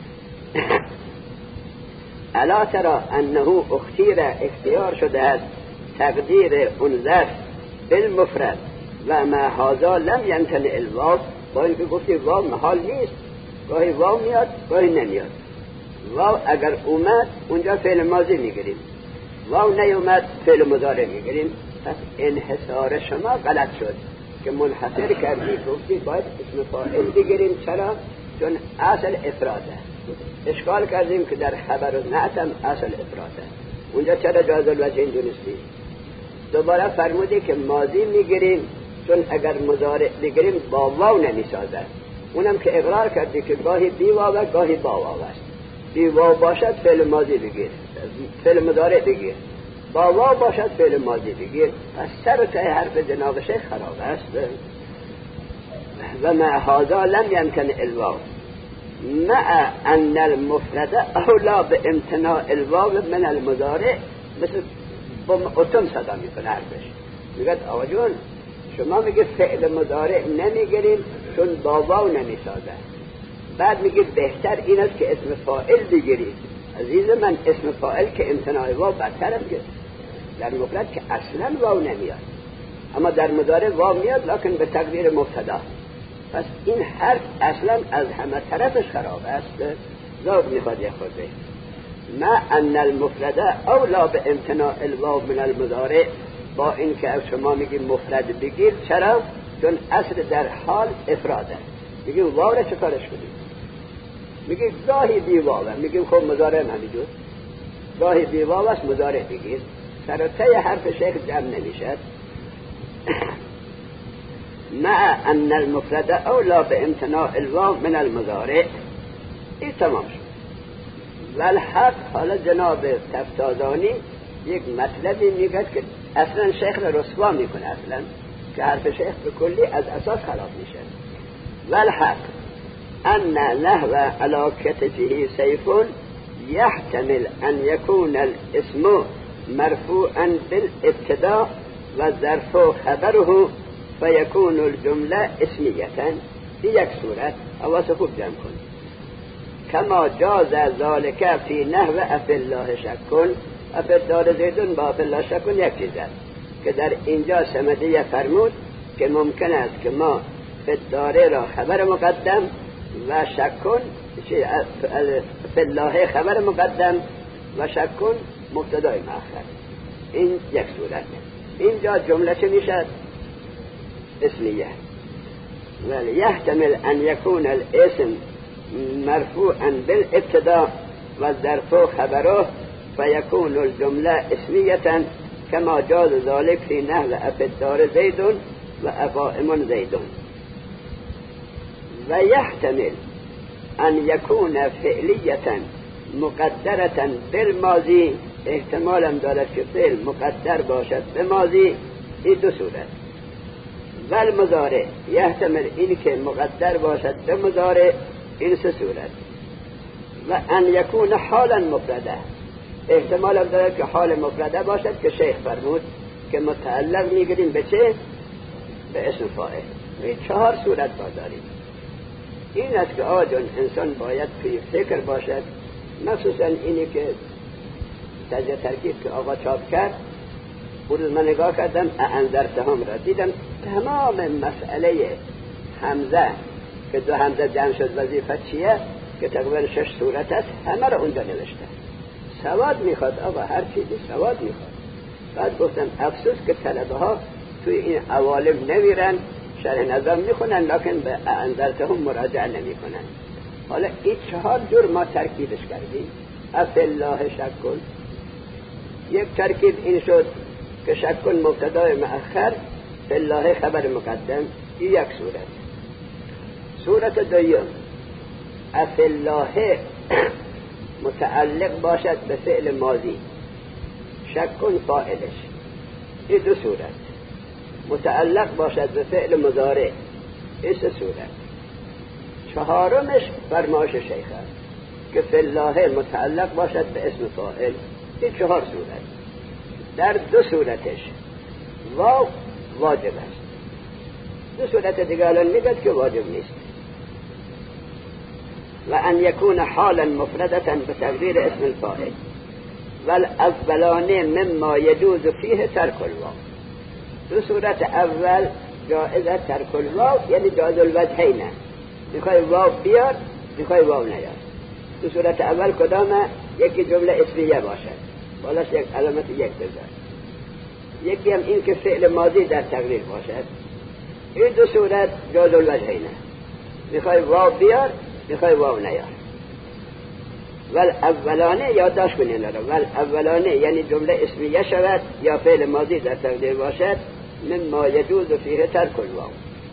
الا ترى انه اختیار شده است تقدیر اون ظرف بالمفرد و ما هذا لم يمتنع الواو، با اینکه گفتی واو محال نیست، گاهی واو میاد گاهی نمیاد. واو اگر اومد اونجا فعل ماضی میگیریم، واو نیومد فعل مضارع میگیریم. پس انحصار شما غلط شد که منحصر کردی گفتی باید اسم فاعل بگیریم. چرا؟ چون اصل افراده. اشکال کردیم که در خبر و نعتم اصل افراده، اونجا چرا جاز الوجهین دونستی؟ دوباره فرمودی که ماضی میگیریم چون اگر مضارع بگیریم با واو نمیسازه. اونم که اقرار کردی که گاهی بی واو گاهی با واو است. بی واو باشد فعل ماضی بگیر، فعل مضارع بگیر. با واو باشد فعل ماضی بگیر. پس سر تا حرف جناب شیخ خراب است. و مع هذا لم يمكن الواو مع ان المفرد اولا بامتناع الواو من المضارع. مثل اتم صدا میکنه حرفش، میگه آقا جون شما میگه فعل مضارع نمیگیریم چون با واو نمیسازه، بعد میگه بهتر این است که اسم فاعل بگیرید. عزیز من اسم فاعل که امتناع واو برتره میگه. در مفرد که اصلا واو نمیاد، اما در مضارع واو میاد لکن به تقدیر مبتدا. پس این حرف اصلا از همه طرفش خراب است. ذوق میخواد یه خورده. ما ان المفرد اولا به امتناع الواو من المضارع، با این که شما میگیم مفرد بگیر. چرا؟ چون اصل در حال افراده. میگیم واو را چه کارش کنیم؟ میگیم گاهی بی واو، میگیم خب مضارع همینجور گاهی بی واو است مضارع بگیر. سرطه حرف شیخ جمع نمیشد. مع ان المفرد اولا به امتناع الواو من المضارع. این تمام شد. والحق حالا جناب تفتازانی یک مطلبی میگه که اصلا شیخ را رسوا میکنه، اصلا که حرف شیخ به کلی از اساس خلاف میشه. والحق ان نحو علی کتفه سیف يحتمل ان يكون الاسم مرفوعا بالابتداء والظرف خبره فيكون الجمله اسميه. این یک صورت حواس خوب جمع کن. کما جاز ذالک فی نحو افی الله شکن، افی دار زیدون با افی الله شکن یک چیز است که در اینجا سمدیه فرمود که ممکن است که ما فی داره را خبر مقدم و شکن فی الله خبر مقدم و شکن مبتدای مؤخر. این یک صورت. اینجا جمله چه میشد؟ اسمیه. ولی یحتمل ان یکون الاسم مرفوعا بالابتداء والظرف خبره فيكون الجمله اسميه كما جاز ذلك في نحو افي الدار زيد وافائم زيد. ويحتمل ان يكون فعليه مقدره بالماضي، احتمالا دارد که فعل مقدر باشد به ماضی. این دو صورت. والمضارع يحتمل این که مقدر باشد به مضارع. این سه صورت. و ان یکون حالا مفرده، احتمال هم دارد که حال مفرده باشد که شیخ فرمود که متعلق میگیریم به چه؟ به اسم فاعل. این چهار صورت با داریم. این است که آجون انسان باید توی فکر باشد، مخصوصا اینی که تجزیه ترکیب که آقا چاپ کرد. اون من نگاه کردم انذرتهم را دیدم تمام مسئله حمزه که دو حمزه جمع شد وظیفه چیه که تقریبا 6 صورت است، همه را اونجا نوشته. سواد میخواد آقا، هر چیزی سواد میخواد. بعد گفتم افسوس که طلبه ها توی این عوالم نمیرن، شرح نظام میخونن لکن به انذرتهم مراجعه نمیکنن. حالا این 4 جور ما ترکیبش کردیم. افی الله شکل، یک ترکیب این شد که شکل مبتدای مؤخر، فی الله خبر مقدم. این یک صورت. صورت دوم افی الله متعلق باشد به فعل ماضی، شکل فاعلش. این دو صورت. متعلق باشد به فعل مضارع، این سه صورت. چهارمش فرمایش شیخ است که فی الله متعلق باشد به اسم فاعل. این 4 صورت. در 2 صورتش واو واجب است، 2 صورت دیگه الان میگه که واجب نیست. و ان یکون حالا مفردتا به تقدیر اسم الفاعل والاولانه مما یجوز فیه ترک الواو. 2 صورت اول جائزه ترک الواو، یعنی جائز الوجهین، میخوای واو بیار میخوای واو نیار. 2 صورت اول کدامه؟ یکی جمله اسمیه باشد بالاش یک علامت یک بذار، یکی هم این که فعل ماضی در تقریر باشد. این 2 صورت جائز الوجهین، میخوای واو بیار میخوای واو نیار. والاولانه یادداشت کنین والاولانه یعنی جمله اسمیه شود یا فعل ماضی در تقدیر باشد مما یجوز فیه ترک الواو.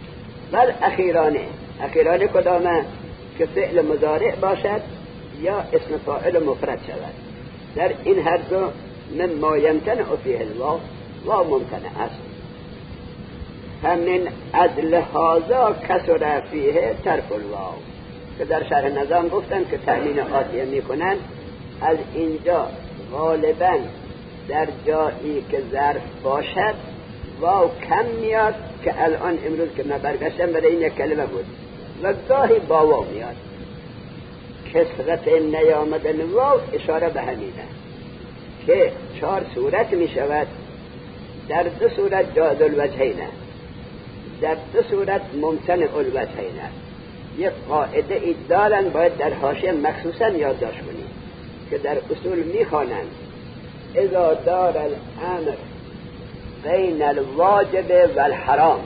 والاخیرانه کدامه؟ که فعل مضارع باشد یا اسم فاعل مفرد شود. در این هر دو مما یمتنع فیه الواو، واو ممتنع است. همین از لحاظا کسر فیه ترک الواو که در شرح نظام گفتن که تأمین آتیه میکنن. از اینجا غالبا در جایی که ظرف باشد واو کم میاد، که الان امروز که من برگشتم برای این یک کلمه بود و گاهی با واو میاد. کسرت نیامدن واو اشاره به همینه که 4 صورت می شود. در 2 صورت جائز الوجهین، در 2 صورت ممتنع الوجهین. یک قاعده ای دارن باید در حاشیه مخصوصا یادداشت کنید که در اصول میخوانند اذا دار الامر بین الواجب و الحرام.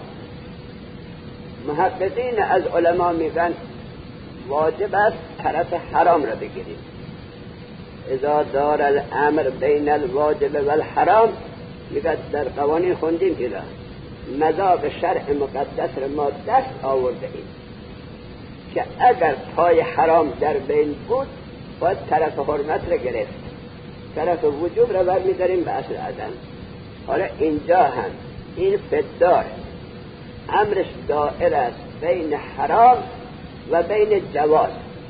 محققین از علما میگن واجب است طرف حرام را بگیریم. اذا دار الامر بین الواجب و الحرام، میگه در قوانین خوندیم که مذاق شرع مقدس را ما دست آورده ایم که اگر پای حرام در بین بود باید طرف حرمت را گرفت، طرف وجوب را برمی‌داریم به اصل عدم. حالا اینجا هم این فدار امرش دائر است بین حرام و بین جواز.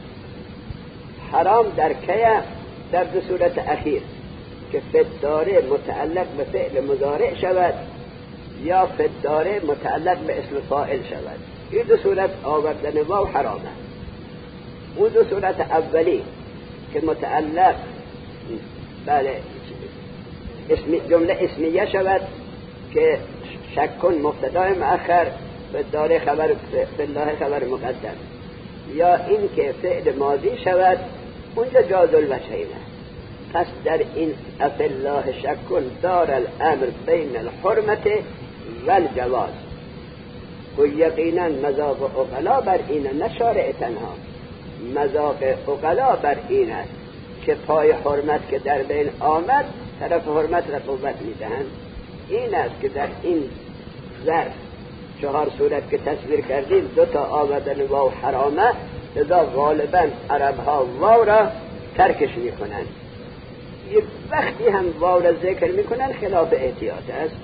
حرام در کیه؟ در 2 صورت اخیر که فداره متعلق به فعل مضارع شود یا فداره متعلق به اسم فاعل شود. این 2 صورت آوردن واو حرامه. اون 2 صورت اولی که متعلق بله جمله اسمیه شود که شکن مبتدا مؤخر فداره خبر فالله خبر مقدم، یا این که فعل ماضی شود، اونجا جاز الوجهینه. پس در این افالله شکن دار الامر بین الحرمت و الجواز و یقینا مذاق عقلا بر این، نه شارع تنها، مذاق عقلا بر این است که پای حرمت که در بین آمد طرف حرمت را قوت میدهند. این است که در این ظرف 4 صورت که تصویر کردیم 2 تا آوردن واو حرامه، لذا غالبا عربها واو را ترکش میکنند. یک وقتی هم واو را ذکر میکنن خلاف احتیاط است.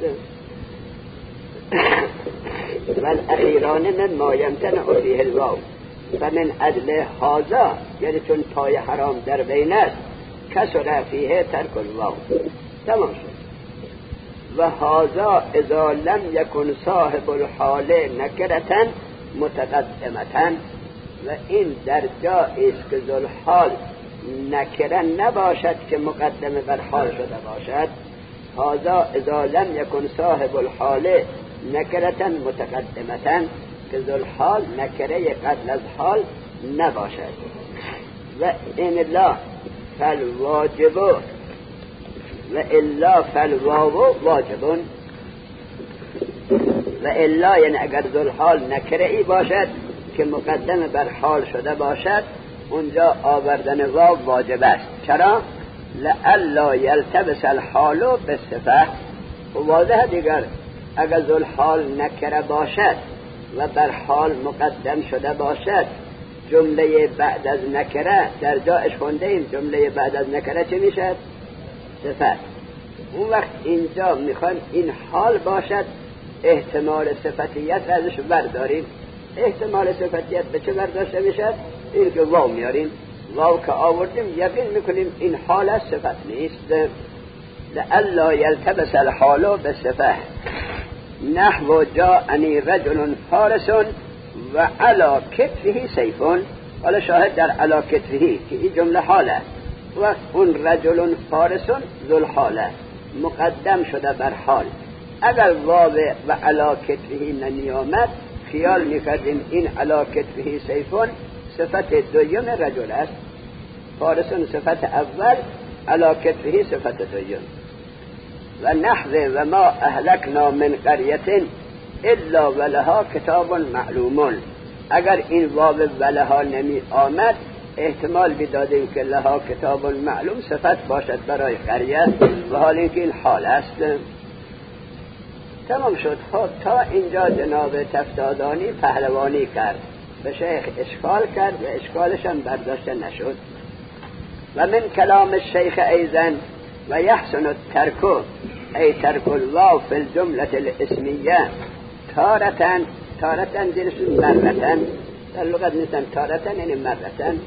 والاخیران من ما یمتنع فیه الواو فمن عدل هذا، یعنی چون پای حرام در بین است کسر فیه ترک الواو. تمام شد. و هذا اذا لم یکن صاحب الحال نکرة متقدمة، و این در جایی است که ذوالحال نکره نباشد که مقدمه بر حال شده باشد. هذا اذا لم یکن صاحب الحال نکرة متقدمة، که ذوالحال نکره قبل از حال نباشد. و این لا فالواجب و الا فالواو واجبون، و الا یعنی اگر ذوالحال نکره ای باشد که مقدمه بر حال شده باشد اونجا آوردن واو واجب است. چرا؟ لئلا یلتبس الحال بالصفه. واضح دیگر اگر ذوالحال نکره باشد و بر حال مقدم شده باشد، جمله بعد از نکره در جایش خونده ایم جمله بعد از نکره چه میشد؟ صفت. اون وقت اینجا میخوایم این حال باشد، احتمال صفتیت ازش برداریم، احتمال صفتیت به چه برداشته میشد؟ این که واو میاریم، واو که آوردیم یقین میکنیم این حال از صفت نیست. لئلا یلتبس الحال بالصفه نحو جاءنی رجل فارس و علی کتفه سیف. حالا شاهد در علی کتفه که این جمله حاله و اون رجل فارس ذو حاله مقدم شده بر حال. اگر واو و علی کتفه نمی آمد خیال میکردیم این علی کتفه سیفون صفت دویم رجل است، فارسون صفت اول، علی کتفه صفت دویم. و نحو و ما اهلکنا من قریة الا ولها کتاب معلوم. اگر این واو ولها نمی آمد احتمال بدادیم که لها کتاب معلوم صفت باشد برای قریه و حال اینکه این حال است. تمام شد. خب تا اینجا جناب تفتادانی پهلوانی کرد، به شیخ اشکال کرد و اشکالش هم برداشته نشد. و من کلام الشیخ ایضا و یحسن الترک ای ترک الواو فی الجمله الاسمیه تارتن زیرش مرتن، در لغت نیستن تارتن یعنی مرتن.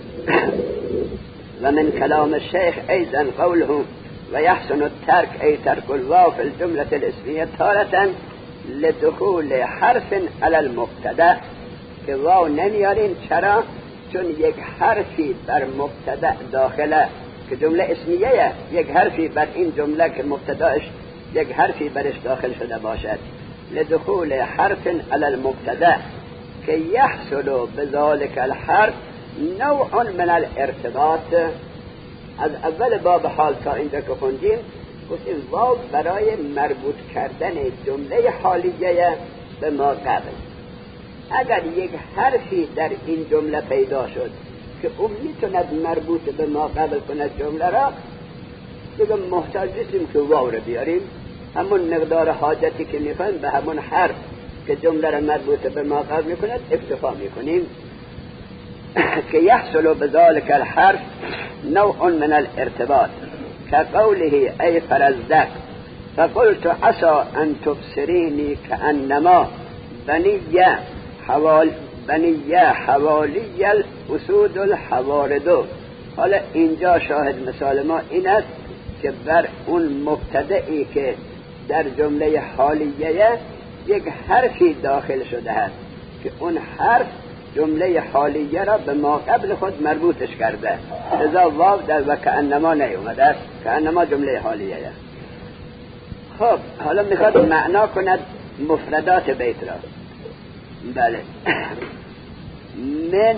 و من کلام الشیخ ایضا قوله و یحسن الترک ای ترک الواو فی الجمله الاسمیه تارتن لدخول حرف علی المبتدا، که واو نمیارین. چرا؟ چون یک حرفی بر مبتدا داخله که جمله اسمیه، یک حرفی بر این جمله که مبتداش یک حرفی برش داخل شده باشد. لدخول حرف علی المبتدا که یحصل بذلك الحرف نوع من الارتباط. از اول باب حال تا اینجا که خوندیم گفتیم واو برای مربوط کردن جمله حالیه به ما قبل. اگر یک حرفی در این جمله پیدا شد که اون میتوند مربوط به ما قبل کند جمله را، دیگه محتاج نیستیم که واو رو بیاریم، همون مقدار حاجتی که میخوایم به همون حرف که جمله را مربوط به ما قبل میکند اکتفا میکنیم. که یحصل بذلك الحرف نوع من الارتباط كقوله ای فرزدق فقلت عسى ان تبصريني كأنما بني حوالی الاسود الحوارد. حالا اینجا شاهد مثال ما این است که بر اون مبتدئی که در جمله حالیه یک حرفی داخل شده است که اون حرف جمله حالیه را به ما قبل خود مربوطش کرده، لذا واو در و کأنما نیومده است. کأنما جمله حالیه است. خب حالا میخواد معنا کند مفردات بیت را. بله. من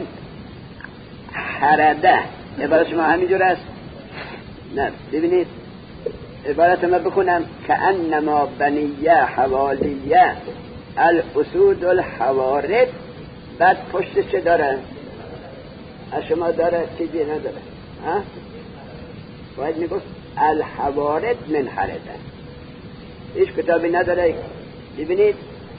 حرده عبارت شما همینجور است؟ نه ببینید عبارت ما بخونم کأنما بنیه حوالیه الاسود الحوارد، بعد پشت چه داره؟ از شما داره چیزی نداره؟ باید میگفت الحوارد من حرده. هیچ کتابی نداره ببینید؟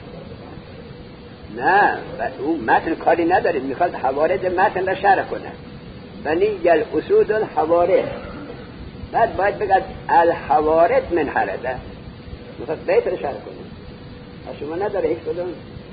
نه اون متن کاری ندارید، میخواد حوارد متن را شرح کنه. بنی الاسود الحوارد، بعد باید بگد الحوارد من حرده، میخواد بیت را شرح کنه. از شما نداره هیچ کدوم؟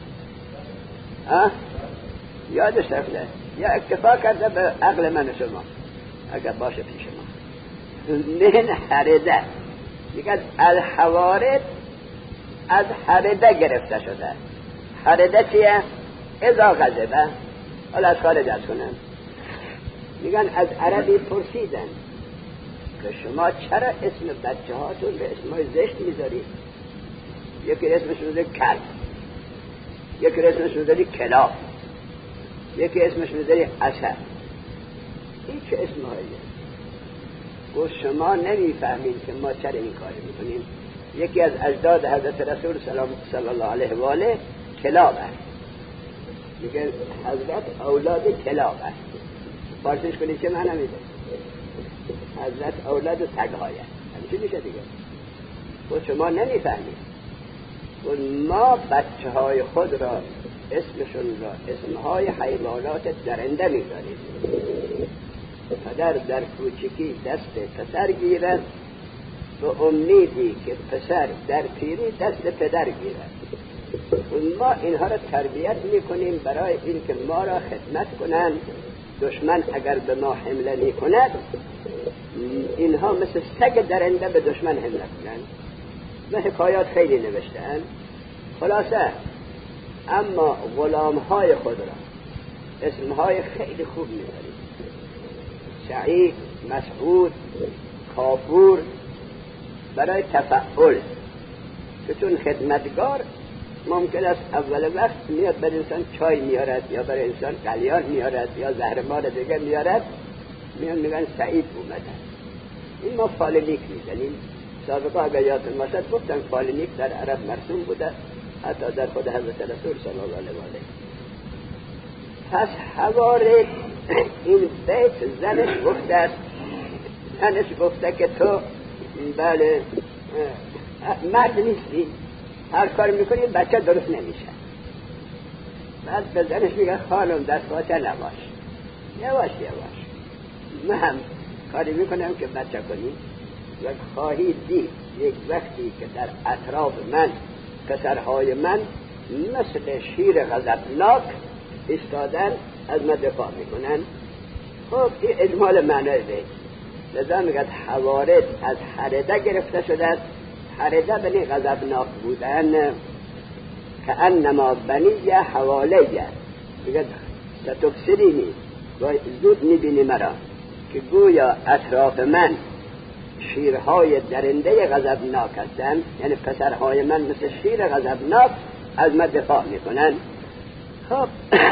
یادش رفته یا اکتفا کرده به عقل من شما اگر باشه پیش ما. من حرده میگه الحوارد از حرده گرفته شده. حرده چیه؟ اذا غضبه. حالا از خارج از کنم میگن از عربی پرسیدن که شما چرا اسم بچه هاتون به اسمای زشت میذارید؟ یکی اسمش میذاری کلب، یکی اسمش میذاری کلاب، یکی اسمش میذاری اسد. این چه اسمهاییه؟ گفت شما نمیفهمین که ما چرا این کاری میکنیم. یکی از اجداد حضرت رسول صلی الله علیه و آله کلاب است. میگه حضرت اولاد کلاب است. فارسیش کنید چه معنی میده؟ حضرت اولاد سگ‌های است. چی میشه دیگه؟ گفت شما نمیفهمید. گفت ما بچه های خود را اسمشون را اسمهای حیوانات درنده می‌داریم. پدر در کوچکی دست پسر گیرد به امیدی که پسر در پیری دست پدر گیرد. ما اینها را تربیت میکنیم برای اینکه ما را خدمت کنند. دشمن اگر به ما حمله میکند اینها مثل سگ درنده به دشمن حمله کنند و حکایات خیلی نوشتن. خلاصه اما غلامهای خود را اسمهای خیلی خوب می‌داریم: سعید، مسعود، کافور، برای تفعول. چون خدمتگار ممکن است اول وقت میاد بر انسان چای میارد یا برای انسان قلیان میارد یا زهرمار دیگه میارد، میگن سعید اومده. این ما فالنیک میزنیم. سابقا اگر یادتون باشد گفتن فالنیک در عرب مرسوم بوده، حتی در خود حضرت رسول صلی الله علیه و آله. پس حواره این بیت زنش گفته که تو بله مرد نیستی، هر کار میکنی بچه درست نمیشه. بعد به زنش میگه خانم دست باشه نباش، یواش من هم کاری میکنم که بچه کنی و خواهی دید یک وقتی که در اطراف من پسرهای من مثل شیر غضبناک ایستادن از من دفاع میکنن. خب این اجمال معنای بیت. لذا میگه حوارث از حرده گرفته شده است. حرده بنی غضبناک بودن، که انما بنی حوالیه. میگه ستبصرینی، زود میبینی مرا که گویا اطراف من شیرهای درنده غضبناک هستند، یعنی پسرهای من مثل شیر غضبناک از من دفاع میکنن. خب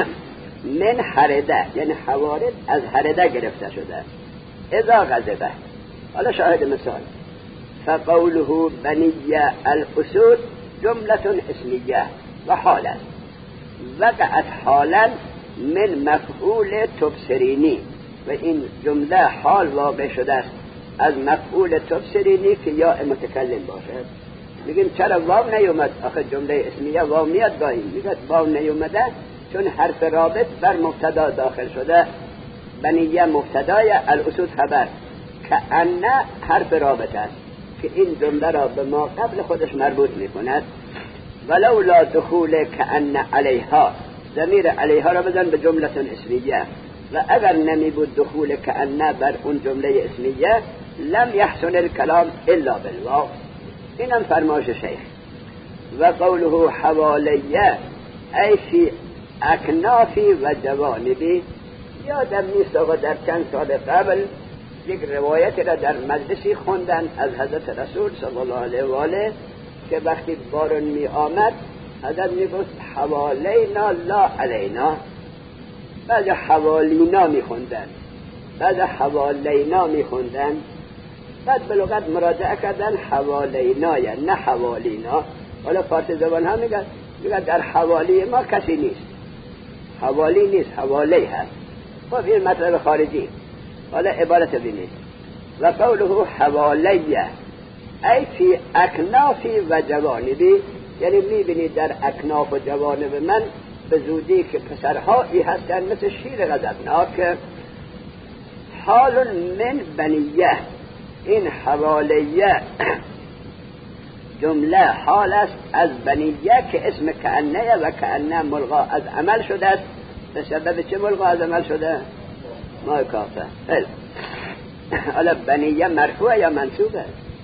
من حرده یعنی حوارث از حرده گرفته شده. اذا غضبه، حالا شاهد مثال، فقوله بنی الاسود جملة اسمیه و حالا وقعت حالا من مفعول تبصرینی، و این جمله حال واقع شده است از مفعول تبصرینی که یا متکلم باشد. میگیم چرا واو نیومد؟ آخه جمله اسمیه واو میاد گاهی. میگه واو نیومده چون حرف رابط بر مبتدا داخل شده. بنیه مبتدای، الاسود خبر، که ان حرف رابط است که این جمله را به ما قبل خودش مربوط میکند. ولولا دخول کأن علیها، ضمیر علیها را بزن به جمله اسمیه، و اگر نمی بود دخول کأن بر اون جمله اسمیه لم یحسن الکلام الا بالواو. اینم فرمایش شیخ. و قوله حوالیه ای فی اکنافی و جوانبی. یادم نیست آقا در چند سال قبل یک روایت را در مجلسی خوندن از حضرت رسول صلی الله علیه و آله که وقتی بارون می آمد حضرت می گفت حوالینا لا علینا. بعد حوالینا می خوندن، بعد حوالینا می خوندن، بعد به لغت مراجعه کردن حوالینا یا نه حوالینا. حالا فارسی زبان ها میگن در حوالی ما کسی نیست، حوالی نیست، حوالی هست. خب این مطلب خارجی. حالا عبارت بینید. و قوله حوالیه ای فی اکنافی و جوانبی، یعنی میبینید در اکناف و جوانب من به زودی که پسرهایی هستن مثل شیر غضبناک. حال من بنیه، این حوالیه جمله حال است از بنیه که اسم کأنه و کأنه ملغا از عمل شده است. به سبب چه ملغا از عمل شده؟ ما کافه. حالا بنیه مرفوع یا منصوبه؟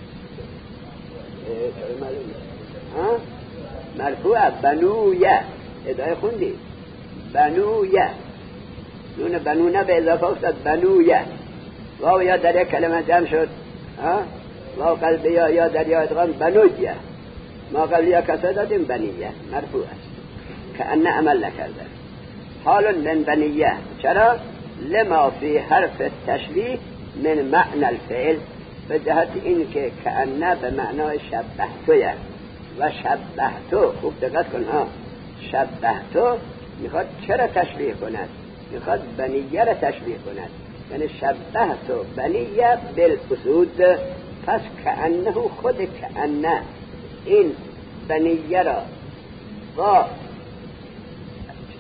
مرفوع. بنویه ادای خوندی بنویه، نون بنونه به اضافه افتاد بنویه. واو یا در یک کلمه جمع شد، واو قلبیه یا در یا ادغام بنویه. ما قلبیه کسا دادیم بنیه، مرفوع است که انه عمل نکرده. حال من بنیه، چرا؟ لما فی حرف تشبیه من معنی الفعل، به جهت این که کأنه به معنای شبهتویه و شبهتو. خوب دقت کن شبهتو میخواد چرا تشبیه کند؟ میخواد بنیه را تشبیه کند، یعنی شبهتو بنیه بالاسود. پس کأنه خود کأنه این بنیه را با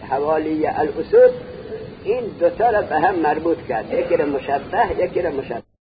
حوالی الاسود این دوتا را به هم مربوط کرد، یکی را مشبه یکی را مشبه.